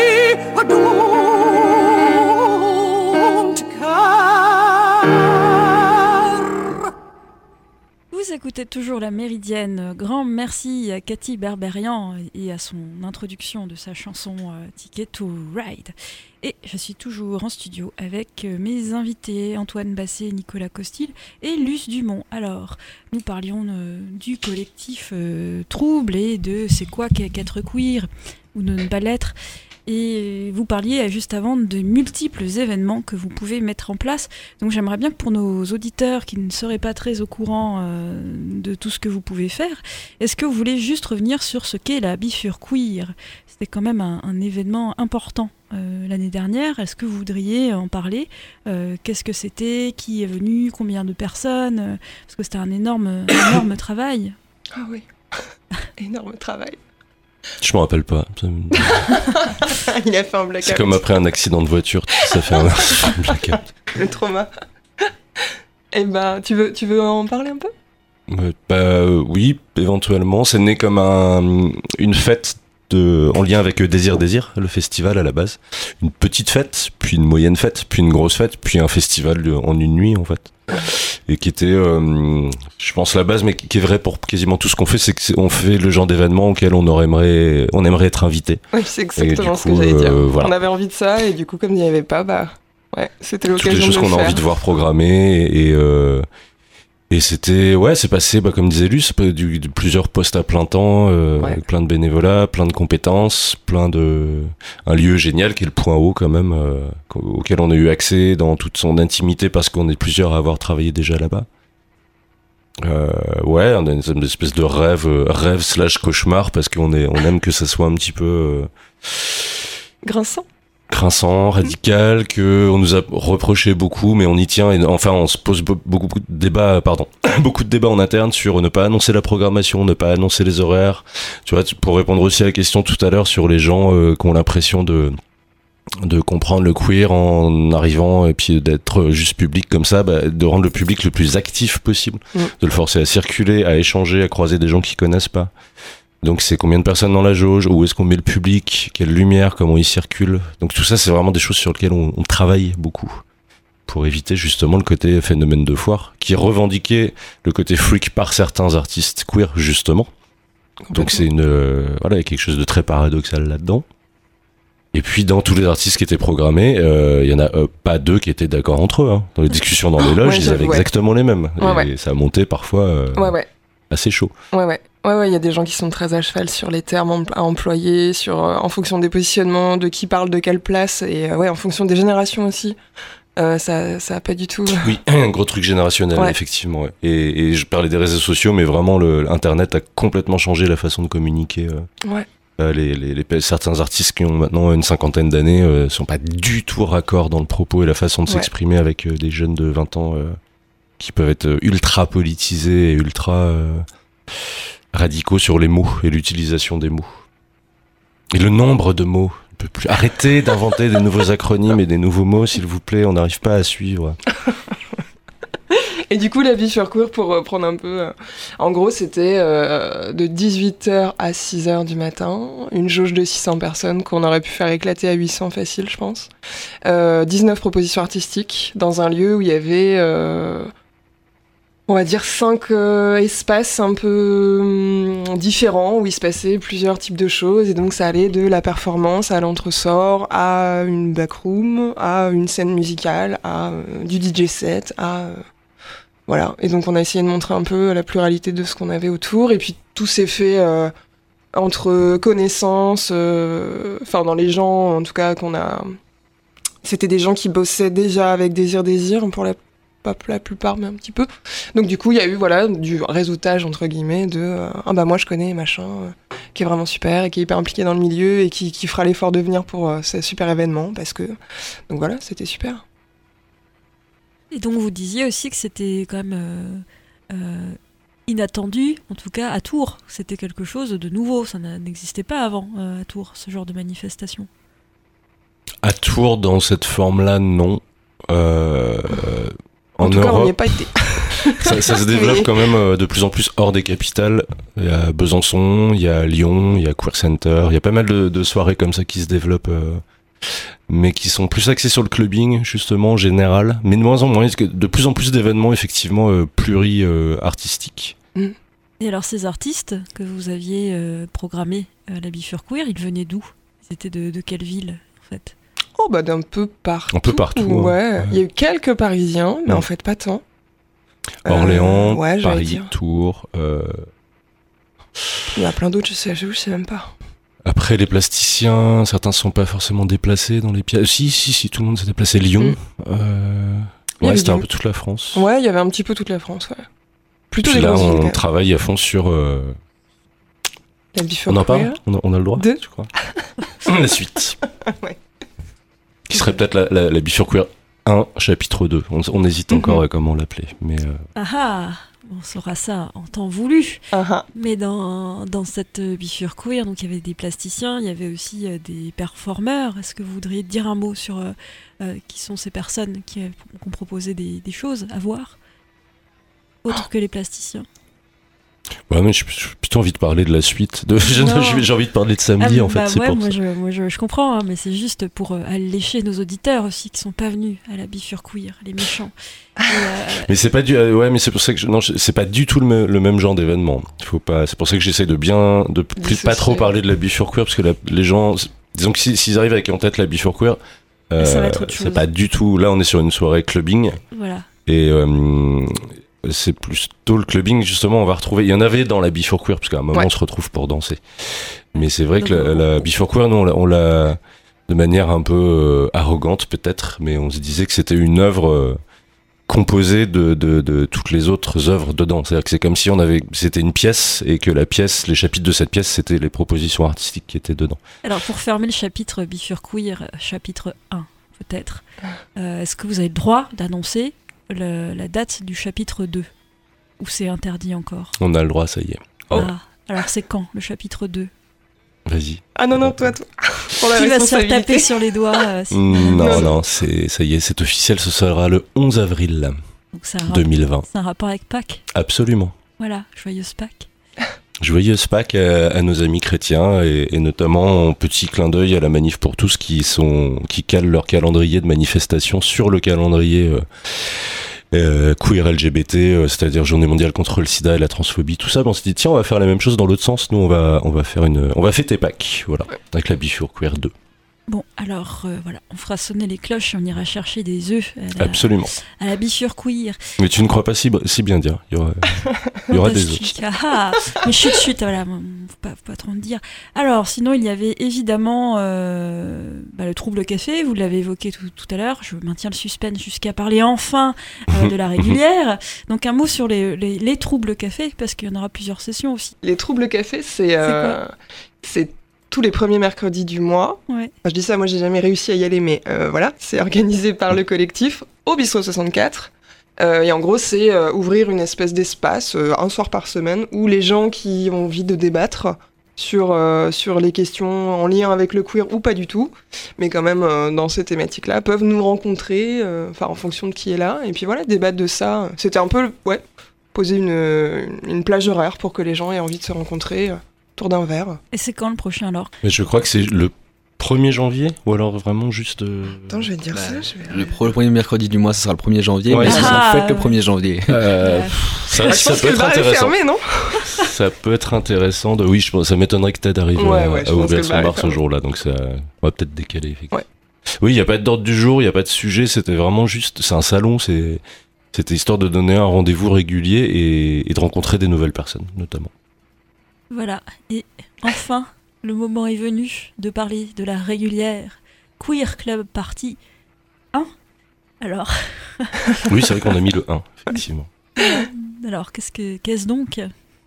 don't care. Vous écoutez toujours la Méridienne. Grand merci à Cathy Berberian et à son introduction de sa chanson euh, Ticket to Ride. Et je suis toujours en studio avec euh, mes invités Antoine Basset, Nicolas Costil et Luce Dumont. Alors, nous parlions euh, du collectif euh, Trouble et de c'est quoi qu'être queer ou de ne pas l'être. Et vous parliez juste avant de multiples événements que vous pouvez mettre en place. Donc j'aimerais bien que pour nos auditeurs qui ne seraient pas très au courant euh, de tout ce que vous pouvez faire, est-ce que vous voulez juste revenir sur ce qu'est la Bifur Queer ? C'était quand même un, un événement important euh, l'année dernière. Est-ce que vous voudriez en parler ? euh, Qu'est-ce que c'était ? Qui est venu ? Combien de personnes ? Parce que c'était un énorme, un énorme travail. Ah oui, énorme travail. Je me rappelle pas. Il a fait un blackout. C'est comme après un accident de voiture, ça fait un, un blackout. Le trauma. Eh ben, tu veux, tu veux en parler un peu ? euh, Bah euh, oui, éventuellement. C'est né comme un, une fête de, en lien avec Désir Désir, le festival à la base. Une petite fête, puis une moyenne fête, puis une grosse fête, puis un festival de, en une nuit en fait. Et qui était, euh, je pense, la base, mais qui est vrai pour quasiment tout ce qu'on fait, c'est qu'on fait le genre d'événement auquel on aurait aimerait, on aimerait être invité. Oui, c'est exactement ce que j'allais dire. Euh, voilà. On avait envie de ça, et du coup, comme il n'y avait pas, bah, ouais, c'était l'occasion de le faire. Toutes les choses qu'on a envie de voir programmer, et, et, euh, et c'était, ouais, c'est passé, bah, comme disait Luce, du, de plusieurs postes à plein temps, euh, ouais. Avec plein de bénévolat, plein de compétences, plein de, un lieu génial qui est le Point Haut quand même, euh, auquel on a eu accès dans toute son intimité parce qu'on est plusieurs à avoir travaillé déjà là-bas. Euh, ouais, on a une, une espèce de rêve, euh, rêve slash cauchemar parce qu'on est, on aime que ça soit un petit peu euh, grinçant. Grinçant, radical, que on nous a reproché beaucoup, mais on y tient. Et enfin, on se pose beaucoup, beaucoup de débats, pardon, beaucoup de débats en interne sur ne pas annoncer la programmation, ne pas annoncer les horaires. Tu vois, pour répondre aussi à la question tout à l'heure sur les gens euh, qui ont l'impression de de comprendre le queer en arrivant et puis d'être juste public comme ça, bah, de rendre le public le plus actif possible, mmh. de le forcer à circuler, à échanger, à croiser des gens qui connaissent pas. Donc c'est combien de personnes dans la jauge, où est-ce qu'on met le public, quelle lumière, comment il circule. Donc tout ça c'est vraiment des choses sur lesquelles on, on travaille beaucoup pour éviter justement le côté phénomène de foire qui est revendiqué le côté freak par certains artistes queer justement. Donc c'est une euh, voilà, il y a quelque chose de très paradoxal là-dedans. Et puis dans tous les artistes qui étaient programmés, il euh, y en a euh, pas deux qui étaient d'accord entre eux. Hein. Dans les discussions dans les loges, ouais, ils avaient ouais. exactement les mêmes. Ouais, et ouais. ça montait parfois euh, ouais, ouais. assez chaud. Ouais ouais. Ouais, ouais, il y a des gens qui sont très à cheval sur les termes à employer, sur, euh, en fonction des positionnements, de qui parle de quelle place, et euh, ouais, en fonction des générations aussi. Euh, ça, ça a pas du tout. Oui, un gros truc générationnel, ouais. effectivement. Ouais. Et, et je parlais des réseaux sociaux, mais vraiment, le, Internet a complètement changé la façon de communiquer. Euh. Ouais. Euh, les, les, les, certains artistes qui ont maintenant une cinquantaine d'années euh, sont pas du tout raccord dans le propos et la façon de ouais. s'exprimer avec euh, des jeunes de vingt ans euh, qui peuvent être ultra politisés et ultra. Euh, radicaux sur les mots et l'utilisation des mots. Et le nombre de mots. On peut plus arrêter d'inventer des nouveaux acronymes et des nouveaux mots, s'il vous plaît, on n'arrive pas à suivre. Et du coup, la Bifur Queer, pour prendre un peu... Euh, en gros, c'était euh, de dix-huit heures à six heures du matin, une jauge de six cents personnes qu'on aurait pu faire éclater à huit cents facile, je pense. Euh, dix-neuf propositions artistiques dans un lieu où il y avait... Euh, on va dire cinq euh, espaces un peu hum, différents où il se passait plusieurs types de choses et donc ça allait de la performance à l'entresort, à une backroom, à une scène musicale, à euh, du D J set, à euh, voilà. Et donc on a essayé de montrer un peu la pluralité de ce qu'on avait autour et puis tout s'est fait euh, entre connaissances, enfin euh, dans les gens en tout cas qu'on a, c'était des gens qui bossaient déjà avec Désir Désir pour la pas la plupart mais un petit peu, donc du coup il y a eu voilà du réseautage entre guillemets de euh, ah bah moi je connais machin euh, qui est vraiment super et qui est hyper impliqué dans le milieu et qui, qui fera l'effort de venir pour euh, ce super événement parce que donc voilà c'était super. Et donc vous disiez aussi que c'était quand même euh, euh, inattendu, en tout cas à Tours, c'était quelque chose de nouveau, ça n'existait pas avant euh, à Tours ce genre de manifestation. À Tours dans cette forme là non. Euh, En, en tout Europe, cas, on n'y est pas été. ça, ça se développe mais... quand même euh, de plus en plus hors des capitales. Il y a Besançon, il y a Lyon, il y a Queer Center. Il y a pas mal de, de soirées comme ça qui se développent, euh, mais qui sont plus axées sur le clubbing, justement, en général. Mais de moins en moins, parce que de plus en plus d'événements, effectivement, euh, pluri-artistiques. Mm. Et alors ces artistes que vous aviez euh, programmés à la Bifurque Queer, ils venaient d'où? Ils étaient de, de quelle ville en fait? Oh bah d'un peu partout. Un peu partout, Ouais. ouais. Il y a eu quelques Parisiens, mais Ouais. en fait pas tant. Orléans, Euh, ouais, j'allais Paris, dire. Tours. euh, Il y en a plein d'autres, je sais, je sais même pas. Après, les plasticiens, certains sont pas forcément déplacés dans les pièces. Si, si, si, tout le monde s'est déplacé. Lyon. Mm. euh, Il y Ouais, avait c'était un du- peu toute la France. Ouais, il y avait un petit peu toute la France, ouais. Plutôt Puis des là, grosses villes, quand on même. travaille à fond sur. euh, La Bifurque On en parle Queer. on a, on a le droit Deux. je crois. La suite. Ouais. Qui serait peut-être la, la, la Bifurque Queer un, chapitre deux. On, on hésite encore Mhm. à comment l'appeler. Mais euh, Ah ah, on saura ça en temps voulu. Ah ah. Mais dans, dans cette euh, Bifurque Queer, donc il y avait des plasticiens, il y avait aussi euh, des performeurs. Est-ce que vous voudriez dire un mot sur euh, euh, qui sont ces personnes qui, euh, qui ont proposé des, des choses à voir autres que les plasticiens? ouais, mais j'ai j'ai plutôt envie de parler de la suite. De, j'ai, Non. j'ai envie de parler de samedi Ah, en fait. bah c'est ouais, pour moi, ça. je, moi je, je comprends, hein, mais c'est juste pour euh, allécher nos auditeurs aussi qui sont pas venus à la Bifurque Queer, les méchants. Et, euh, Mais c'est pas du, euh, ouais, mais c'est pour ça que je, non, je- c'est pas du tout le, me- le même genre d'événement. Il faut pas. C'est pour ça que j'essaie de bien, de plus Dissocier. pas trop parler de la Bifurque Queer parce que la- les gens, disons que si- s'ils arrivent avec en tête la Bifurque Queer, euh, Ça va être autre c'est chose. pas du tout. Là, on est sur une soirée clubbing. voilà. Et euh, c'est plutôt le clubbing, justement, on va retrouver. Il y en avait dans la Bifurque Queer, parce qu'à un moment, Ouais. on se retrouve pour danser. Mais c'est vrai que Donc, la, on- la Bifurque Queer, nous, on l'a- on l'a, de manière un peu euh, arrogante, peut-être, mais on se disait que c'était une œuvre euh, composée de, de, de toutes les autres œuvres dedans. C'est-à-dire que c'est comme si on avait, c'était une pièce, et que la pièce, les chapitres de cette pièce, c'était les propositions artistiques qui étaient dedans. Alors pour fermer le chapitre Bifurque Queer, euh, chapitre un peut-être, euh, est-ce que vous avez le droit d'annoncer le- la date du chapitre deux? Ou c'est interdit encore? On a le droit, ça y est. Oh. Ah, alors c'est quand le chapitre deux? Vas-y. Ah non, non, toi, toi. Pour la Qui va se faire responsabilité. taper sur les doigts euh, si- Mm, Non, Non. non, c'est, ça y est, c'est officiel, ce sera le onze avril Donc c'est un, rap- deux mille vingt. c'est un rapport avec Pâques. Absolument. Voilà, joyeuse Pâques. Joyeuse Pâques à, à nos amis chrétiens et, et notamment en petit clin d'œil à la Manif pour tous qui sont qui calent leur calendrier de manifestation sur le calendrier euh, euh, queer L G B T, euh, c'est-à-dire Journée mondiale contre le sida et la transphobie, tout ça. Bon, on s'est dit tiens, on va faire la même chose dans l'autre sens. Nous, on va on va faire une on va fêter Pâques, voilà, avec la Bifurque Queer deux. Bon, alors euh, voilà, on fera sonner les cloches et on ira chercher des œufs à la, Absolument. à la Bifurque Queer. Mais tu ne crois pas si si bien dire. Il y aura il y aura des autres. Fantastique. Ah, ah. Mais chut, chut, voilà, faut pas, faut pas trop en dire. Alors, sinon, il y avait évidemment euh, bah, le trouble café, vous l'avez évoqué tout, tout à l'heure. Je maintiens le suspense jusqu'à parler enfin euh, de la régulière. Donc, un mot sur les, les, les troubles café, parce qu'il y en aura plusieurs sessions aussi. Les troubles café, c'est euh, c'est tous les premiers mercredis du mois. Ouais. Enfin, je dis ça, moi j'ai jamais réussi à y aller, mais euh, voilà, c'est organisé par le collectif au Bistrot soixante-quatre. Euh, et en gros, c'est euh, ouvrir une espèce d'espace euh, un soir par semaine où les gens qui ont envie de débattre sur, euh, sur les questions en lien avec le queer ou pas du tout, mais quand même euh, dans ces thématiques-là, peuvent nous rencontrer, euh, enfin en fonction de qui est là, et puis voilà, débattre de ça. C'était un peu, ouais, poser une, une plage horaire pour que les gens aient envie de se rencontrer euh, autour d'un verre. Et c'est quand le prochain alors? Mais je crois que c'est le premier janvier ou alors vraiment juste. euh, Attends, je vais te dire Bah, ça. Je vais... Le, pro- le premier mercredi du mois, ce sera le premier janvier, Ouais, mais c'est ce ça. sera en fait Ah, le premier janvier. euh, Ouais. ça, Ah, je ça pense peut que le être bar est intéressant. fermé, non? Ça peut être intéressant de. Oui, je pense, ça m'étonnerait que Ted arrive Ouais, à, ouais, je à pense que ouvrir le son bar est bar ce fermé. jour-là, donc ça, on va peut-être décaler effectivement. Ouais. Oui, il n'y a pas d'ordre du jour, il n'y a pas de sujet, c'était vraiment juste. C'est un salon, c'est, c'était histoire de donner un rendez-vous régulier et, et de rencontrer des nouvelles personnes, notamment. Voilà. Et enfin, le moment est venu de parler de la régulière Queer Club Party un. Alors, Oui, c'est vrai qu'on a mis le un, effectivement. alors qu'est-ce que qu'est-ce donc?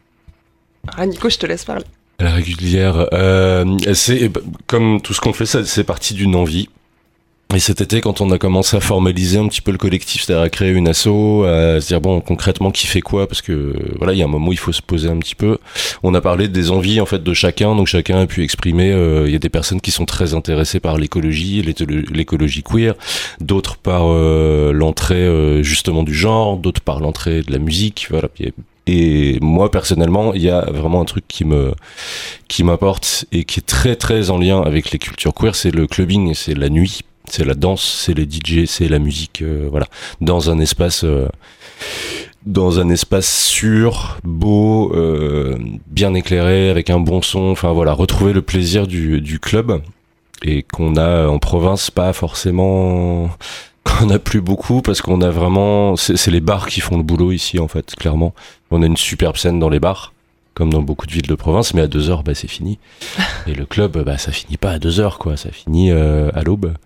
Ah, Nico, je te laisse parler. La régulière, euh, c'est comme tout ce qu'on fait, ça, c'est parti d'une envie. Et cet été, quand on a commencé à formaliser un petit peu le collectif, c'est-à-dire à créer une asso, à se dire bon, concrètement, qui fait quoi, parce que voilà, il y a un moment où il faut se poser un petit peu. On a parlé des envies en fait de chacun, donc chacun a pu exprimer. Euh, il y a des personnes qui sont très intéressées par l'écologie, l'étholo- l'écologie queer, d'autres par euh, l'entrée euh, justement du genre, d'autres par l'entrée de la musique. Voilà. Et moi personnellement, il y a vraiment un truc qui me qui m'apporte et qui est très très en lien avec les cultures queer, c'est le clubbing, c'est la nuit. C'est la danse, c'est les D J, c'est la musique, euh, voilà, dans un espace euh, dans un espace sûr, beau, euh, bien éclairé, avec un bon son. Enfin voilà, retrouver le plaisir du, du club et qu'on a en province pas forcément, qu'on a plus beaucoup parce qu'on a vraiment, c'est, c'est les bars qui font le boulot ici en fait, clairement. On a une superbe scène dans les bars, comme dans beaucoup de villes de province, mais à deux heures, bah c'est fini. Et le club, bah ça finit pas à deux heures quoi, ça finit euh, à l'aube.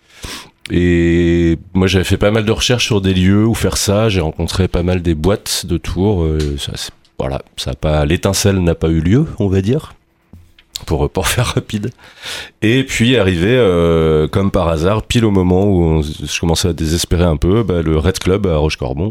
Et moi j'avais fait pas mal de recherches sur des lieux où faire ça, j'ai rencontré pas mal des boîtes de Tours, euh, ça, c'est, voilà, ça a pas, l'étincelle n'a pas eu lieu, on va dire, pour, pour faire rapide. Et puis arrivé, euh, comme par hasard, pile au moment où on, je commençais à désespérer un peu, bah, le Red Club à Rochecorbon,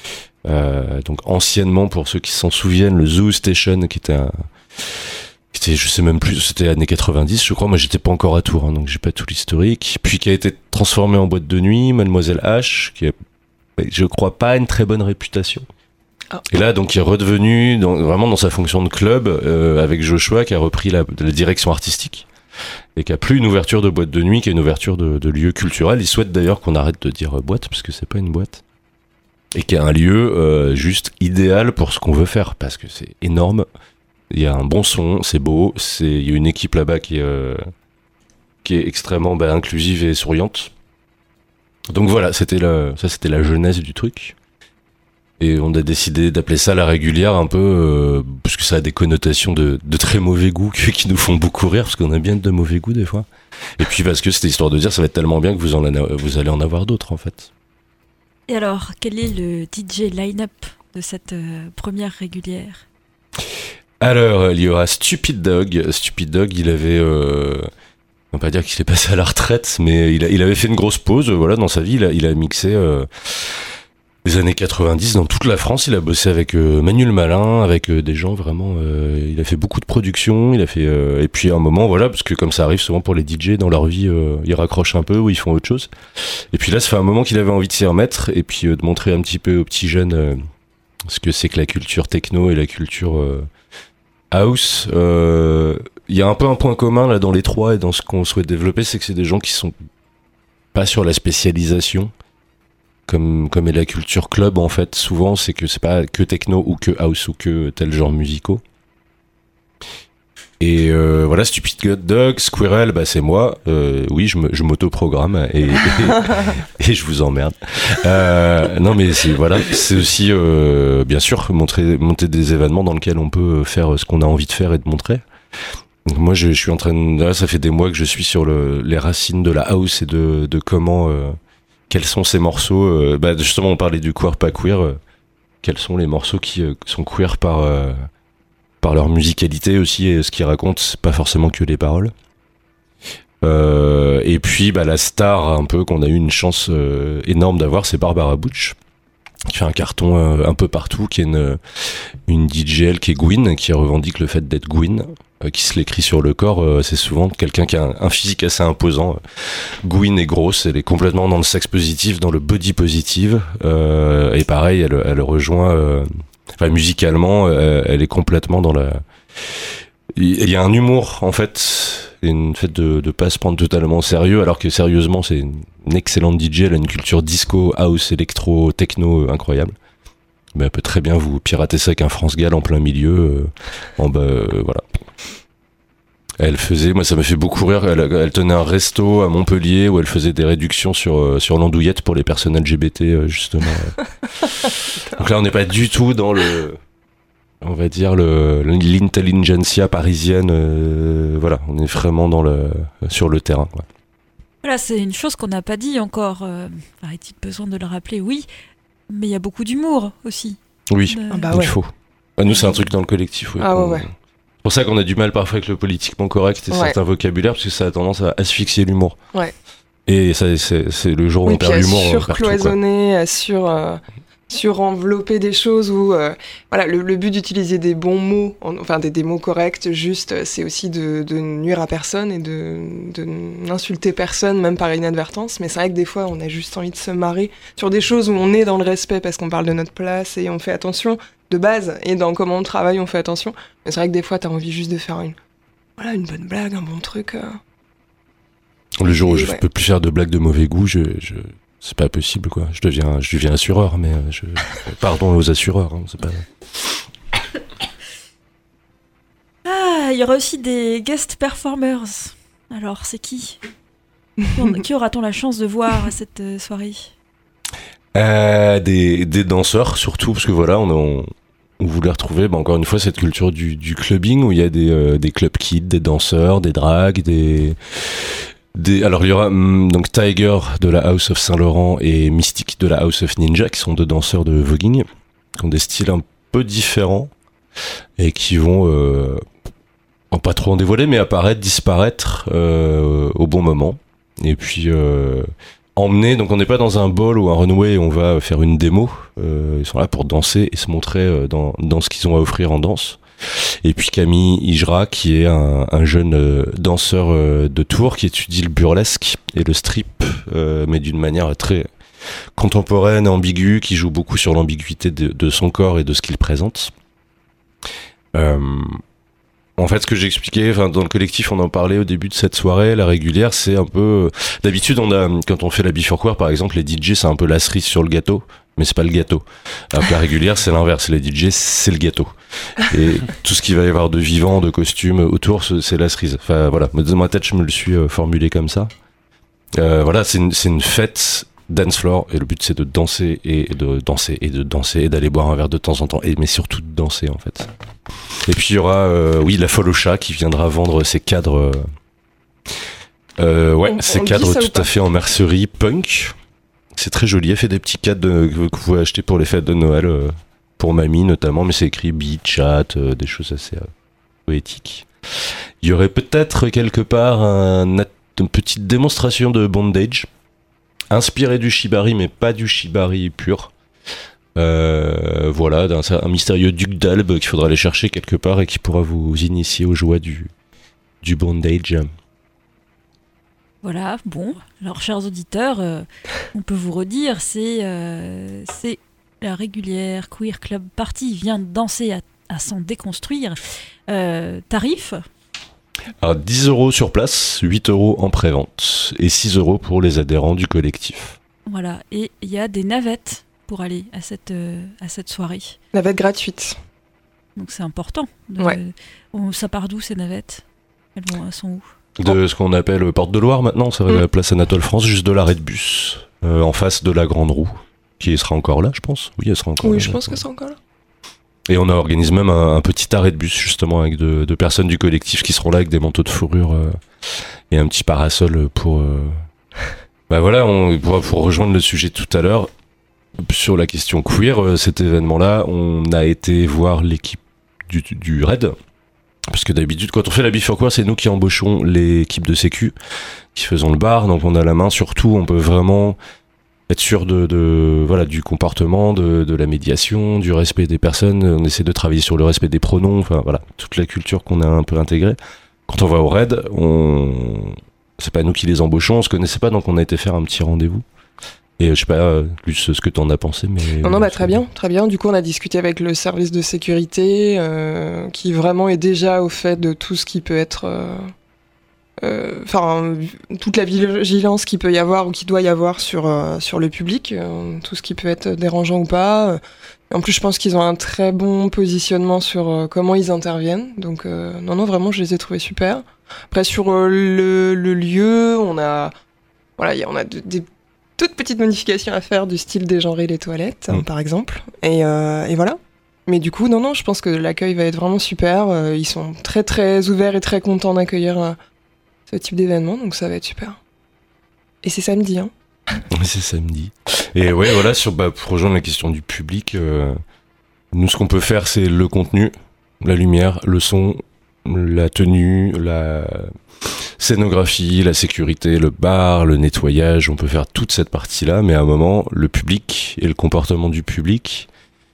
euh, donc anciennement, pour ceux qui s'en souviennent, le Zoo Station, qui était un... C'était, je sais même plus, c'était années quatre-vingt-dix, je crois. Moi, j'étais pas encore à Tours, hein, donc j'ai pas tout l'historique. Puis qui a été transformé en boîte de nuit, Mademoiselle H, qui a, je crois, pas une très bonne réputation. Oh. Et là, donc, il est redevenu dans, vraiment dans sa fonction de club, euh, avec Joshua, qui a repris la, la direction artistique et qui a plus une ouverture de boîte de nuit, qui a une ouverture de, de lieu culturel. Il souhaite d'ailleurs qu'on arrête de dire boîte, parce que c'est pas une boîte. Et qui a un lieu euh, juste idéal pour ce qu'on veut faire, parce que c'est énorme. Il y a un bon son, c'est beau, c'est, il y a une équipe là-bas qui est, euh, qui est extrêmement bah, inclusive et souriante. Donc voilà, c'était la, ça c'était la genèse du truc. Et on a décidé d'appeler ça la régulière un peu, euh, parce que ça a des connotations de, de très mauvais goût qui, qui nous font beaucoup rire, parce qu'on a bien de mauvais goût des fois. Et puis parce que c'était histoire de dire ça va être tellement bien que vous, en a, vous allez en avoir d'autres en fait. Et alors, quel est le D J line-up de cette euh, première régulière ? Alors, il y aura Stupid Dog. Stupid Dog, il avait, euh, on va pas dire qu'il est passé à la retraite, mais il, a, il avait fait une grosse pause, voilà, dans sa vie. Il a, il a mixé euh, les années quatre-vingt-dix dans toute la France. Il a bossé avec euh, Manuel Malin, avec euh, des gens vraiment. Euh, il a fait beaucoup de productions. Il a fait, euh, et puis à un moment, voilà, parce que comme ça arrive souvent pour les D J dans leur vie, euh, ils raccrochent un peu ou ils font autre chose. Et puis là, ça fait un moment qu'il avait envie de s'y remettre et puis euh, de montrer un petit peu aux petits jeunes euh, ce que c'est que la culture techno et la culture euh, house. Il euh, y a un peu un point commun là dans les trois et dans ce qu'on souhaite développer, c'est que c'est des gens qui sont pas sur la spécialisation comme comme est la culture club en fait. Souvent c'est que c'est pas que techno ou que house ou que tel genre musicaux. Et euh, voilà, Stupid Dog, Squirrel, bah c'est moi. Euh, oui, je, me, je m'auto-programme et, et, et je vous emmerde. Euh, non, mais c'est voilà, c'est aussi euh, bien sûr montrer, monter des événements dans lesquels on peut faire ce qu'on a envie de faire et de montrer. Donc moi, je, je suis en train de, là, ça fait des mois que je suis sur le, les racines de la house et de, de comment, euh, quels sont ces morceaux. Euh, bah justement, on parlait du queer pas queer. Euh, quels sont les morceaux qui euh, sont queer par euh, par leur musicalité aussi et ce qu'ils racontent, c'est pas forcément que les paroles. Euh, et puis bah la star un peu qu'on a eu une chance euh, énorme d'avoir, c'est Barbara Butch, qui fait un carton euh, un peu partout, qui est une une D J L qui est Gwyn, qui revendique le fait d'être Gwyn, euh, qui se l'écrit sur le corps. Euh, c'est souvent quelqu'un qui a un, un physique assez imposant. Gwyn est grosse, elle est complètement dans le sexe positif, dans le body positive. Euh, et pareil, elle, elle rejoint. Euh, Enfin, musicalement, euh, elle est complètement dans la. Il y a un humour en fait, et une fait de de pas se prendre totalement au sérieux, alors que sérieusement, c'est une excellente D J. Elle a une culture disco, house, électro, techno incroyable. Mais elle peut très bien vous pirater ça avec un France Gall en plein milieu. Euh, en bas, euh, voilà. Elle faisait, moi ça m'a fait beaucoup rire, elle, elle tenait un resto à Montpellier où elle faisait des réductions sur, euh, sur l'andouillette pour les personnes L G B T euh, justement. Donc là on n'est pas du tout dans le, on va dire le, l'intelligentsia parisienne, euh, voilà, on est vraiment dans le, sur le terrain, quoi. Voilà, c'est une chose qu'on n'a pas dit encore, euh, aurait-il besoin de le rappeler? Oui, mais il y a beaucoup d'humour aussi. Oui, de... ah bah il ouais. faut. Ah, nous c'est un truc dans le collectif. Ouais, ah ouais, qu'on... ouais. C'est pour ça qu'on a du mal parfois avec le politiquement correct et ouais. certains vocabulaires, parce que ça a tendance à asphyxier l'humour. Ouais. Et ça, c'est, c'est le jour où oui, on perd l'humour. À surcloisonner, à sur, euh, surenvelopper des choses où, euh, voilà, le, le but d'utiliser des bons mots, en, enfin des, des mots corrects, juste, c'est aussi de, de nuire à personne et de, de n'insulter personne, même par inadvertance. Mais c'est vrai que des fois, on a juste envie de se marrer sur des choses où on est dans le respect parce qu'on parle de notre place et on fait attention. De base, et dans comment on travaille, on fait attention. Mais c'est vrai que des fois, t'as envie juste de faire une, voilà, une bonne blague, un bon truc. Euh... Le jour où et je ouais. peux plus faire de blagues de mauvais goût, je, je, c'est pas possible, quoi. Je deviens, je deviens assureur, mais euh, je, pardon aux assureurs, hein, c'est pas. Ah, il y aura aussi des guest performers. Alors, c'est qui? Qui aura-t-on la chance de voir à cette euh, soirée? euh, des, des danseurs, surtout, parce que voilà, on, on, on voulait retrouver, bah, encore une fois, cette culture du, du clubbing, où il y a des, euh, des club kids, des danseurs, des drags, des... Des, alors il y aura hum, donc Tiger de la House of Saint-Laurent et Mystique de la House of Ninja, qui sont deux danseurs de voguing, qui ont des styles un peu différents, et qui vont... Euh, pas trop en dévoiler, mais apparaître, disparaître euh, au bon moment. Et puis euh, emmener, donc on n'est pas dans un ball ou un runway, on va faire une démo. Euh, ils sont là pour danser et se montrer euh, dans, dans ce qu'ils ont à offrir en danse. Et puis Camille Hijra, qui est un, un jeune euh, danseur euh, de Tours qui étudie le burlesque et le strip, euh, mais d'une manière très contemporaine, ambiguë, qui joue beaucoup sur l'ambiguïté de, de son corps et de ce qu'il présente. Euh, En fait, ce que j'ai expliqué, enfin, dans le collectif, on en parlait au début de cette soirée, la régulière, c'est un peu, d'habitude, on a, quand on fait la Before par exemple, les D J, c'est un peu la cerise sur le gâteau, mais c'est pas le gâteau. Alors que la régulière, c'est l'inverse, les D J, c'est le gâteau. Et tout ce qu'il va y avoir de vivant, de costumes autour, c'est la cerise. Enfin, voilà. Dans ma tête, je me le suis formulé comme ça. Euh, voilà, c'est une, c'est une fête dance floor, et le but, c'est de danser et de danser et de danser et d'aller boire un verre de temps en temps, et, mais surtout de danser, en fait. Et puis il y aura, euh, oui, la folle au chat qui viendra vendre ses cadres, euh, euh, ouais, On- ses on dit cadres ça ou tout pas à fait en mercerie punk. C'est très joli. Elle fait des petits cadres de- que vous pouvez acheter pour les fêtes de Noël, euh, pour mamie notamment, mais c'est écrit beat, chat, euh, des choses assez euh, poétiques. Il y aurait peut-être quelque part un, at- une petite démonstration de bondage, inspiré du shibari, mais pas du shibari pur. Euh, voilà, d'un un mystérieux duc d'Albe qu'il faudra aller chercher quelque part et qui pourra vous initier aux joies du, du bondage. Voilà, bon. Alors, chers auditeurs, euh, on peut vous redire, c'est euh, c'est la régulière Queer Club Party vient de danser à, à s'en déconstruire. Euh, tarif? Alors dix euros sur place, huit euros en pré-vente et six euros pour les adhérents du collectif. Voilà, et il y a des navettes pour aller à cette, euh, à cette soirée. Navette gratuite. Donc c'est important. De- Ouais. on- ça part d'où ces navettes? Elles, vont, elles sont où? De ce qu'on appelle Porte de Loire maintenant, ça va Mm. à la place Anatole France, juste de l'arrêt de bus, euh, en face de la Grande Roue, qui sera encore là, je pense. Oui, elle sera encore là. Oui, je pense que c'est encore là. Et on a organisé même un, un petit arrêt de bus, justement, avec deux de personnes du collectif qui seront là avec des manteaux de fourrure euh, et un petit parasol pour... euh, Bah voilà, on, pour, pour rejoindre le sujet tout à l'heure, sur la question queer, euh, cet événement-là, on a été voir l'équipe du, du, du raid. Parce que d'habitude, quand on fait la Before Queer, c'est nous qui embauchons l'équipe de sécu, qui faisons le bar, donc on a la main sur tout, on peut vraiment être sûr de, de voilà, du comportement, de, de la médiation, du respect des personnes, on essaie de travailler sur le respect des pronoms, enfin voilà, toute la culture qu'on a un peu intégrée. Quand on va au raid, on... c'est pas nous qui les embauchons, on se connaissait pas, donc on a été faire un petit rendez-vous. Et euh, je sais pas, euh, Luce, ce que t'en as pensé, mais... Non, non, bah, très bien, très bien. Du coup, on a discuté avec le service de sécurité, euh, qui vraiment est déjà au fait de tout ce qui peut être, euh, euh, enfin, toute la vigilance qu'il peut y avoir ou qu'il doit y avoir sur euh, sur le public, euh, tout ce qui peut être dérangeant ou pas. En plus, je pense qu'ils ont un très bon positionnement sur euh, comment ils interviennent. Donc, euh, non, non, vraiment, je les ai trouvés super. Après, sur euh, le, le lieu, on a, voilà, y a- on a de- des toutes petites modifications à faire du style dégenrer les toilettes, Mm. hein, par exemple. Et, euh, et voilà. Mais du coup, non, non, je pense que l'accueil va être vraiment super. Euh, ils sont très, très ouverts et très contents d'accueillir euh, ce type d'événement, donc ça va être super. Et c'est samedi, hein. C'est samedi. Et ouais, voilà, sur, bah, pour rejoindre la question du public, euh, nous, ce qu'on peut faire, c'est le contenu, la lumière, le son, la tenue, la scénographie, la sécurité, le bar, le nettoyage. On peut faire toute cette partie-là, mais à un moment, le public et le comportement du public,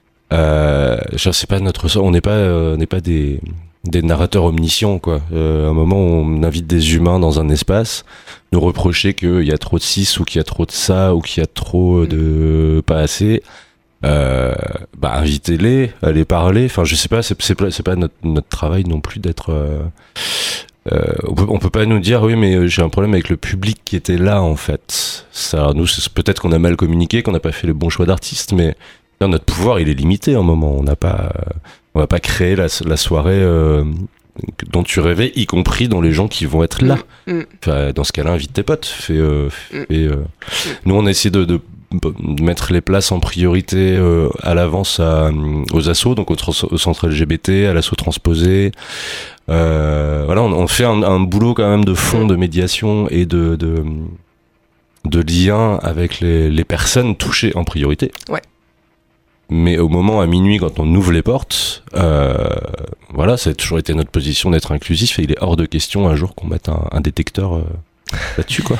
euh, je sais pas notre sort, on n'est pas, euh, on n'est pas des, des narrateurs omniscients, quoi. Euh, à un moment, on invite des humains dans un espace, nous reprocher qu'il y a trop de cis ou qu'il y a trop de ça ou qu'il y a trop de pas assez. Euh, bah invitez-les, allez parler. Enfin, je sais pas, c'est c'est pas, c'est pas notre, notre travail non plus d'être euh, Euh, on peut, on peut pas nous dire oui mais j'ai un problème avec le public qui était là en fait. Ça, nous c'est peut-être qu'on a mal communiqué, qu'on n'a pas fait le bon choix d'artiste, mais là, notre pouvoir il est limité à un moment. On n'a pas, on va pas créer la, la soirée euh, dont tu rêvais, y compris dans les gens qui vont être là. Mmh. Enfin, dans ce cas-là, invite tes potes. Fais, euh, Mmh. fais, euh... Nous on a essayé de, de de mettre les places en priorité euh, à l'avance à, aux assos, donc au, trans- au centre L G B T, à l'asso transposé. Euh, voilà, on, on fait un, un boulot quand même de fond, de médiation et de de, de lien avec les, les personnes touchées en priorité. Ouais. Mais au moment à minuit, quand on ouvre les portes, euh, voilà, ça a toujours été notre position d'être inclusif et il est hors de question un jour qu'on mette un, un détecteur euh, là-dessus, quoi.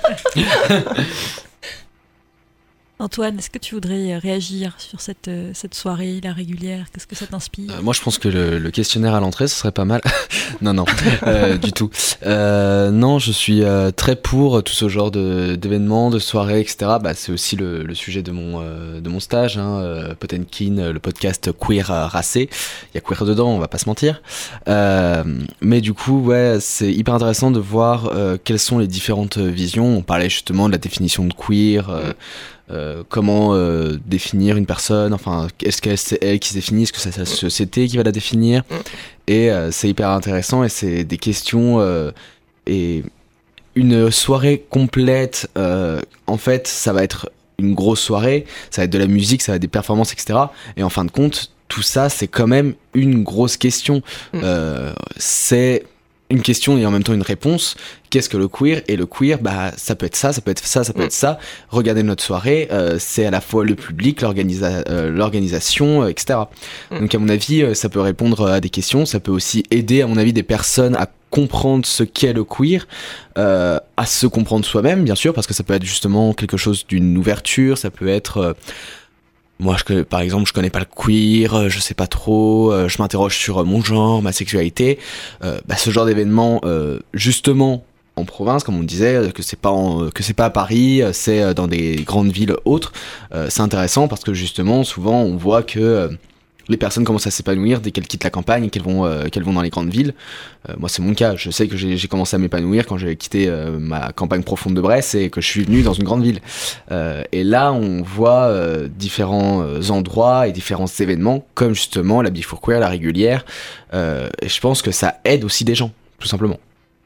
Antoine, est-ce que tu voudrais réagir sur cette, euh, cette soirée, la régulière? Qu'est-ce que ça t'inspire? Euh, moi, je pense que le, le questionnaire à l'entrée, ce serait pas mal. non, non, euh, du tout. Euh, non, je suis euh, très pour tout ce genre de, d'événements, de soirées, et cetera. Bah, c'est aussi le, le sujet de mon, euh, de mon stage, hein, euh, Potemkin, le podcast Queer euh, Racé. Il y a queer dedans, on va pas se mentir. Euh, mais du coup, ouais, c'est hyper intéressant de voir euh, quelles sont les différentes visions. On parlait justement de la définition de queer. Euh, Euh, comment euh, définir une personne, enfin est-ce que c'est elle qui se définit, est-ce que c'est sa société qui va la définir, Mm. et euh, c'est hyper intéressant et c'est des questions euh, et une soirée complète, euh, en fait ça va être une grosse soirée, ça va être de la musique, ça va être des performances, etc. Et en fin de compte tout ça c'est quand même une grosse question. Mm. euh, c'est une question et en même temps une réponse. Qu'est-ce que le queer? Et le queer, bah, ça peut être ça, ça peut être ça, ça peut Mm. être ça. Regardez notre soirée, euh, c'est à la fois le public, l'organisa- euh, l'organisation, euh, et cetera. Mm. Donc à mon avis, euh, ça peut répondre à des questions, ça peut aussi aider, à mon avis, des personnes à comprendre ce qu'est le queer, euh, à se comprendre soi-même, bien sûr, parce que ça peut être justement quelque chose d'une ouverture, ça peut être... Euh, Moi, je connais, par exemple, je connais pas le queer, je sais pas trop, euh, je m'interroge sur euh, mon genre, ma sexualité. Euh, bah, ce genre d'événement, euh, justement, en province, comme on disait, que c'est pas en, que c'est pas à Paris, c'est dans des grandes villes autres. Euh, c'est intéressant parce que justement, souvent, on voit que euh, les personnes commencent à s'épanouir dès qu'elles quittent la campagne et qu'elles vont, euh, qu'elles vont dans les grandes villes. Euh, moi, c'est mon cas. Je sais que j'ai, j'ai commencé à m'épanouir quand j'ai quitté euh, ma campagne profonde de Brest et que je suis venu dans une grande ville. Euh, et là, on voit euh, différents euh, endroits et différents événements, comme justement la Before Queer, la régulière. Euh, et je pense que ça aide aussi des gens, tout simplement.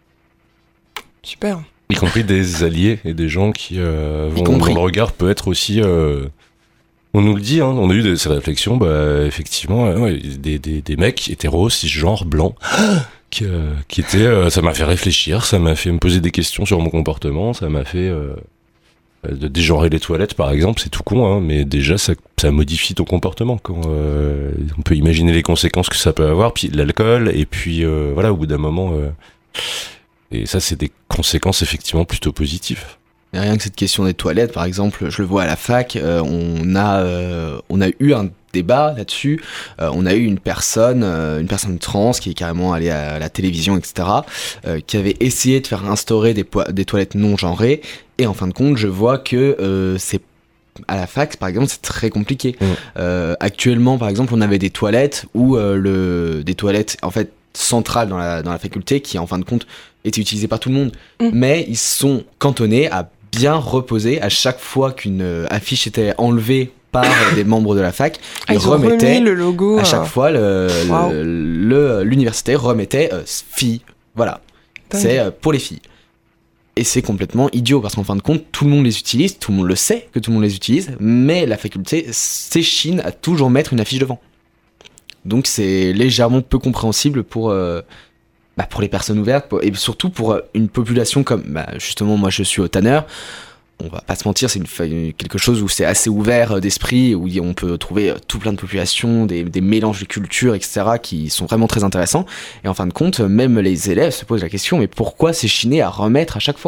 Super. Y compris des alliés et des gens qui euh, vont, dont compris. le regard peut être aussi... Euh, on nous le dit, hein, on a eu des, ces réflexions, bah, effectivement, euh, ouais, des, des, des mecs hétéros, cisgenres, blancs, qui, euh, qui étaient... Euh, ça m'a fait réfléchir, ça m'a fait me poser des questions sur mon comportement, ça m'a fait... Euh, de dégenrer les toilettes, par exemple, c'est tout con, hein, mais déjà, ça, ça modifie ton comportement. Quand, euh, on peut imaginer les conséquences que ça peut avoir, puis l'alcool, et puis, euh, voilà, au bout d'un moment... Euh, et ça, c'est des conséquences effectivement plutôt positives. Et rien que cette question des toilettes, par exemple, je le vois à la fac, euh, on a euh, on a eu un débat là-dessus. Euh, on a eu une personne, euh, une personne trans qui est carrément allée à la télévision, et cetera, euh, qui avait essayé de faire instaurer des, po- des toilettes non genrées. Et en fin de compte, je vois que euh, c'est à la fac, par exemple, c'est très compliqué. Mmh. Euh, actuellement, par exemple, on avait des toilettes où euh, le des toilettes en fait centrales dans la dans la faculté qui en fin de compte étaient utilisées par tout le monde, Mmh. mais ils sont cantonnés à bien reposer à chaque fois qu'une euh, affiche était enlevée par euh, des membres de la fac, Ah, ils, ils ont remis remettaient le logo. à chaque euh, fois le, Wow. le, le- l'université remettait euh, filles, voilà, dingue. c'est euh, pour les filles. Et c'est complètement idiot parce qu'en fin de compte tout le monde les utilise, tout le monde le sait que tout le monde les utilise, mais la faculté s'échine à toujours mettre une affiche devant. Donc c'est légèrement peu compréhensible pour euh, bah, pour les personnes ouvertes pour- et surtout pour euh, une population comme bah, justement moi je suis au Tanner. On va pas se mentir, c'est une, fa- une- quelque chose où c'est assez ouvert euh, d'esprit, où y- on peut trouver euh, tout plein de populations, des, des mélanges de cultures, et cetera, qui sont vraiment très intéressants. Et en fin de compte, même les élèves se posent la question, mais pourquoi s'échiner à remettre à chaque fois ?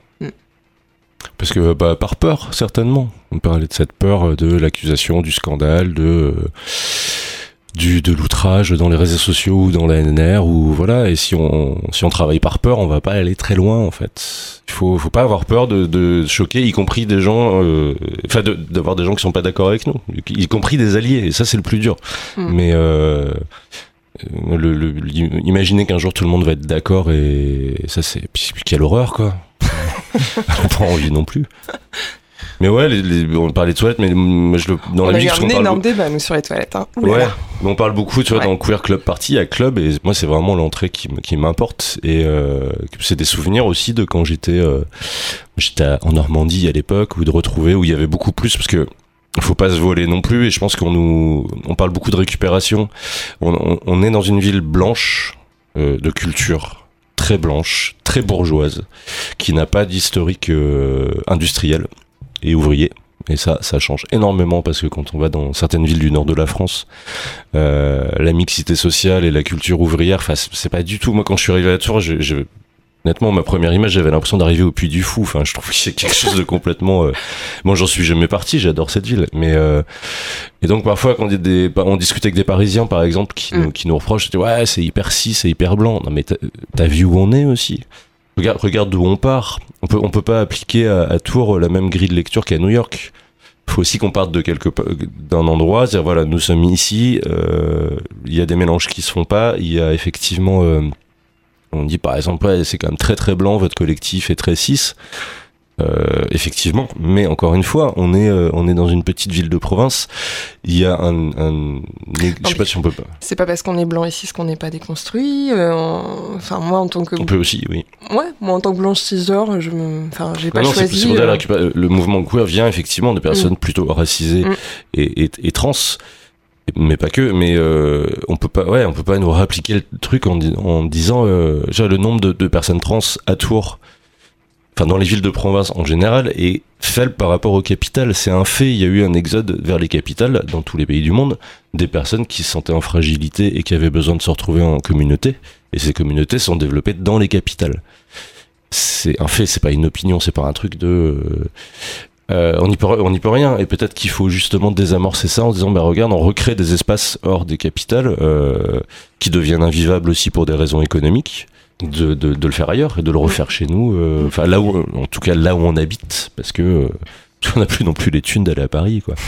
Parce que bah, par peur, certainement. On parlait de cette peur de l'accusation, du scandale, de euh, du de l'outrage dans les réseaux sociaux ou dans la N N R ou voilà. Et si on si on travaille par peur, on va pas aller très loin en fait. Il faut faut pas avoir peur de de choquer, y compris des gens, euh, enfin de d'avoir des gens qui sont pas d'accord avec nous, y compris des alliés. Et ça c'est le plus dur. Mm. Mais euh, le, le, imaginer qu'un jour tout le monde va être d'accord et ça c'est puis, puis quelle horreur quoi. On n'a pas envie non plus. Mais ouais, les, les, on parlait de toilettes, mais moi, je le, dans on la a eu musique, un on parle énorme beaucoup. débat nous sur les toilettes. Hein. Ouais, mais on parle beaucoup, tu vois, Ouais. dans Queer Club Party, il y a club, et moi c'est vraiment l'entrée qui, m- qui m'importe. Et euh, c'est des souvenirs aussi de quand j'étais, euh, j'étais à- en Normandie à l'époque, ou de retrouver où il y avait beaucoup plus, parce que faut pas se voler non plus. Et je pense qu'on nous, on parle beaucoup de récupération. On, on, on est dans une ville blanche euh, de culture. Très blanche, très bourgeoise, qui n'a pas d'historique euh, industriel et ouvrier. Et ça, ça change énormément parce que quand on va dans certaines villes du nord de la France, euh, la mixité sociale et la culture ouvrière, enfin, c'est c'est pas du tout. Moi, quand je suis arrivé à Tours, je, je, honnêtement, ma première image, j'avais l'impression d'arriver au Puy du Fou. Enfin, je trouve que c'est quelque chose de complètement. Euh... Moi, j'en suis jamais parti. J'adore cette ville, mais euh... et donc parfois, quand on, dit des... on discute avec des Parisiens, par exemple, qui, Mm. nous, qui nous reprochent, c'était ouais, c'est hyper ci, c'est hyper blanc. Non, mais t'as, t'as vu où on est aussi. Regarde, regarde d'où on part. On peut, on peut pas appliquer à, à Tours la même grille de lecture qu'à New York. Il faut aussi qu'on parte de quelque pa- d'un endroit, c'est-à-dire voilà, nous sommes ici. euh, Il y a des mélanges qui se font pas. Il y a effectivement, euh, on dit par exemple, ouais, c'est quand même très très blanc, votre collectif est très cis. Euh, effectivement, mais encore une fois, on est euh, on est dans une petite ville de province. Il y a un, un je sais pas si on peut pas. C'est pas parce qu'on est blanc ici qu'on n'est pas déconstruit. euh, on- Enfin, moi en tant que. On peut aussi, oui. Ouais, moi en tant que blanche cisgenre, je me. Enfin, j'ai pas Non, non, c'est choisi. c'est pour dire, euh, la récupé- le mouvement queer vient effectivement de personnes plutôt racisées Mm. et, et, et trans, mais pas que. Mais euh, on peut pas, ouais, on peut pas nous réappliquer le truc en, di- en disant, euh, genre, le nombre de, de personnes trans à Tours, enfin dans les villes de province en général, est faible par rapport aux capitales. C'est un fait. Il y a eu un exode vers les capitales dans tous les pays du monde, des personnes qui se sentaient en fragilité et qui avaient besoin de se retrouver en communauté. Et ces communautés sont développées dans les capitales. C'est un fait, c'est pas une opinion, c'est pas un truc de. Euh, euh, on n'y peut, on n'y peut rien. Et peut-être qu'il faut justement désamorcer ça en disant, bah regarde, on recrée des espaces hors des capitales euh, qui deviennent invivables aussi pour des raisons économiques. De, de, de le faire ailleurs et de le refaire chez nous. euh, Enfin là où, en tout cas là où on habite, parce que euh, on n'a plus non plus les thunes d'aller à Paris, quoi.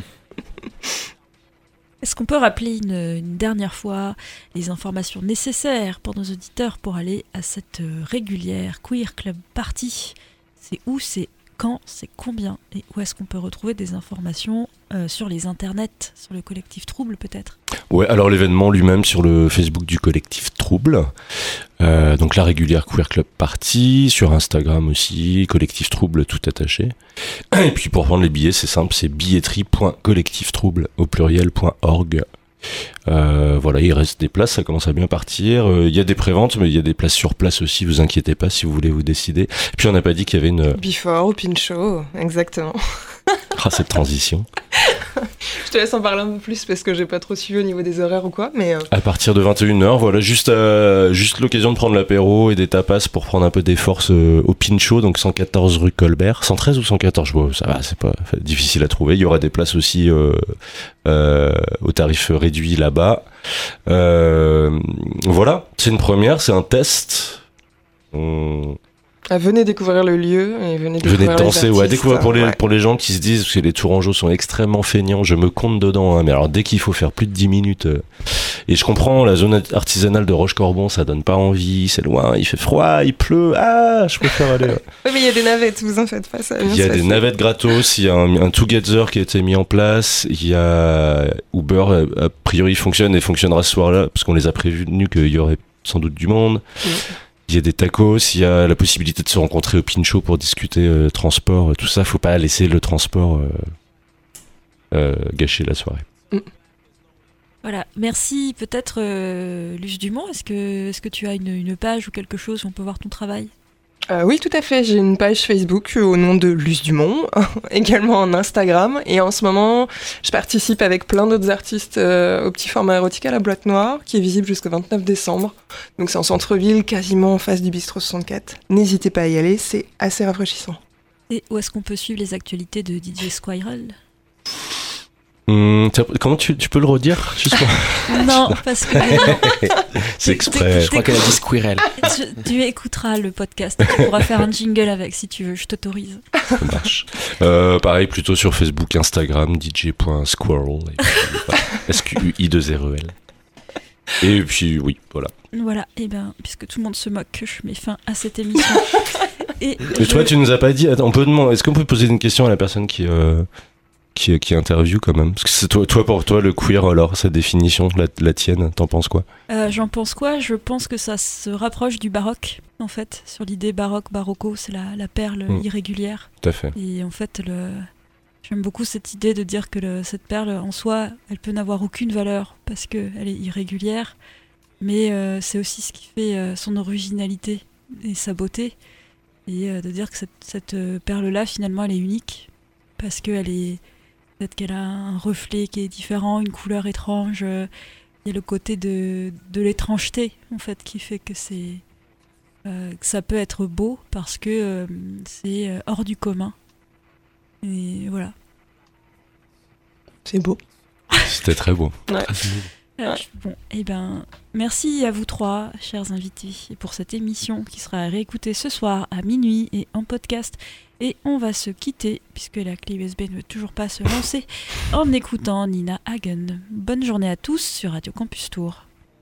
Est-ce qu'on peut rappeler une, une dernière fois les informations nécessaires pour nos auditeurs pour aller à cette euh, régulière Queer Club Party? C'est où, c'est quand, c'est combien? Et où est-ce qu'on peut retrouver des informations euh, sur les internets, sur le collectif Trouble peut-être? Ouais, alors l'événement lui-même sur le Facebook du collectif Trouble, euh, donc la régulière Queer Club Party, sur Instagram aussi, collectif Trouble tout attaché. Et puis pour prendre les billets, c'est simple, c'est billetterie point collectif trouble au pluriel point org. Euh, voilà, il reste des places, ça commence à bien partir. Il euh, y a des préventes, mais il y a des places sur place aussi, vous inquiétez pas si vous voulez vous décider. Et puis on n'a pas dit qu'il y avait une... Before, Open Show, exactement. Ah, cette transition. Je te laisse en parler un peu plus parce que j'ai pas trop suivi au niveau des horaires ou quoi, mais. euh, À partir de vingt et une heures, voilà, juste, euh, juste l'occasion de prendre l'apéro et des tapas pour prendre un peu des forces euh, au Pincho, donc cent quatorze rue Colbert. cent treize ou cent quatorze, bon, ça va, c'est pas difficile à trouver. Il y aura des places aussi euh, euh, au tarif réduit là-bas. Euh, voilà, c'est une première, c'est un test. On... ah, venez découvrir le lieu et venez découvrir Venez les danser, ouais, artistes, découvrir pour les, ouais. pour les gens qui se disent que les Tourangeaux sont extrêmement feignants, je me compte dedans, hein, mais alors dès qu'il faut faire plus de dix minutes, euh, et je comprends, la zone artisanale de Roche-Corbon, ça donne pas envie, c'est loin, il fait froid, il pleut, ah, je préfère aller. Ouais. Oui, mais il y a des navettes, vous en faites pas, ça va bien Il y a se des passer. navettes gratos, il y a un, un Together qui a été mis en place, il y a Uber, a, a priori fonctionne et fonctionnera ce soir-là, parce qu'on les a prévenus qu'il y aurait sans doute du monde. Mm. Il y a des tacos, il y a la possibilité de se rencontrer au Pincho pour discuter euh, transport, tout ça. Faut pas laisser le transport euh, euh, gâcher la soirée. Voilà, merci. Peut-être euh, Luce Dumont, est-ce que, est-ce que tu as une, une page ou quelque chose où on peut voir ton travail? Euh, oui, tout à fait. J'ai une page Facebook au nom de Luce Dumont, également en Instagram. Et en ce moment, je participe avec plein d'autres artistes euh, au petit format érotique à la boîte noire, qui est visible jusqu'au vingt-neuf décembre. Donc c'est en centre-ville, quasiment en face du bistrot soixante-quatre. N'hésitez pas à y aller, c'est assez rafraîchissant. Et où est-ce qu'on peut suivre les actualités de D J Squirrel? Hum, comment tu, tu peux le redire juste pour... Non, parce que C'est exprès. Je crois qu'elle a dit Squirrel. tu, tu écouteras le podcast, tu pourras faire un jingle avec si tu veux, je t'autorise. Ça marche. Euh, pareil, plutôt sur Facebook, Instagram, d j point squirrel. S Q U I deux R E L. Et puis, oui, voilà. Voilà, et ben, puisque tout le monde se moque que je mets fin à cette émission. et Mais je- toi, tu nous as pas dit. Attends, on peut demander. Est-ce qu'on peut poser une question à la personne qui. Euh... Qui, qui interview quand même. Parce que c'est toi, toi, pour toi, le queer, alors, sa définition, la, la tienne, t'en penses quoi? Euh, J'en pense quoi? Je pense que ça se rapproche du baroque, en fait. Sur l'idée baroque, barocco, c'est la, la perle Mm. irrégulière. Tout à fait. Et en fait, le... j'aime beaucoup cette idée de dire que le- cette perle, en soi, elle peut n'avoir aucune valeur parce qu'elle est irrégulière. Mais euh, c'est aussi ce qui fait euh, son originalité et sa beauté. Et euh, de dire que cette, cette euh, perle-là, finalement, elle est unique. Parce qu'elle est... Peut-être qu'elle a un reflet qui est différent, une couleur étrange. euh, Il y a le côté de, de l'étrangeté, en fait, qui fait que c'est euh, que ça peut être beau parce que euh, c'est euh, hors du commun. Et voilà. C'est beau. C'était très beau. Ouais. Très beau. Euh, Ouais. Bon, et ben, merci à vous trois, chers invités, pour cette émission qui sera réécoutée ce soir à minuit et en podcast. Et on va se quitter, puisque la clé U S B ne veut toujours pas se lancer, en écoutant Nina Hagen. Bonne journée à tous sur Radio Campus Tour.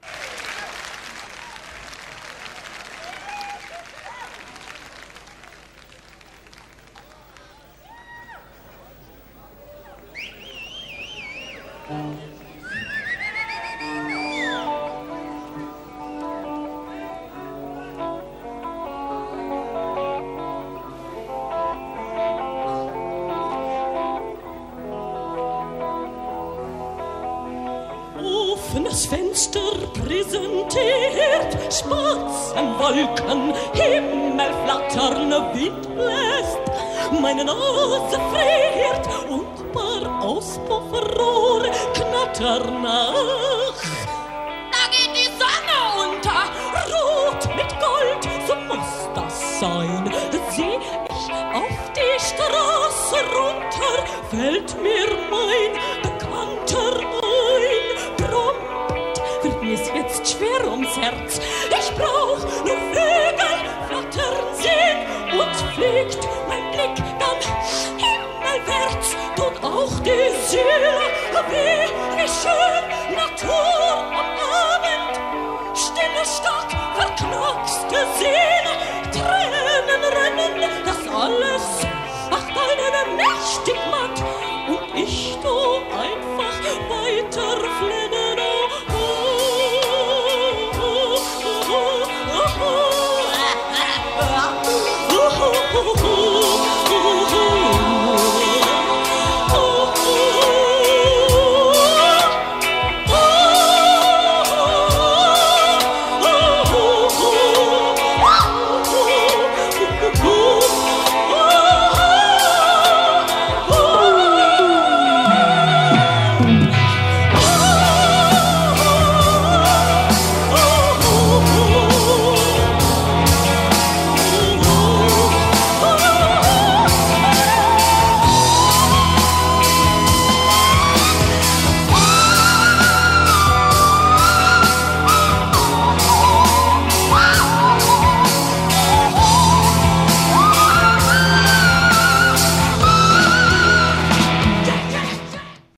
Offenes Fenster präsentiert Spatzenwolken, Himmel flattern, Wind bläst, meine Nase friert und paar Auspuffrohre knattern nach. Da geht die Sonne unter, rot mit Gold, so muss das sein. Seh ich auf die Straße runter, fällt mir mein Bekannter ein. Prompt wird mir's jetzt schwer ums Herz. Ich brauch nur Vögel flattern sehen und fliegt mein Blick dann himmelwärts. Tut auch die Seele weh, wie schön Natur am Abend. Stille Stadt, verknackste Seele, Tränen rennen, das alles macht einen mächtig matt. Und ich, du einfach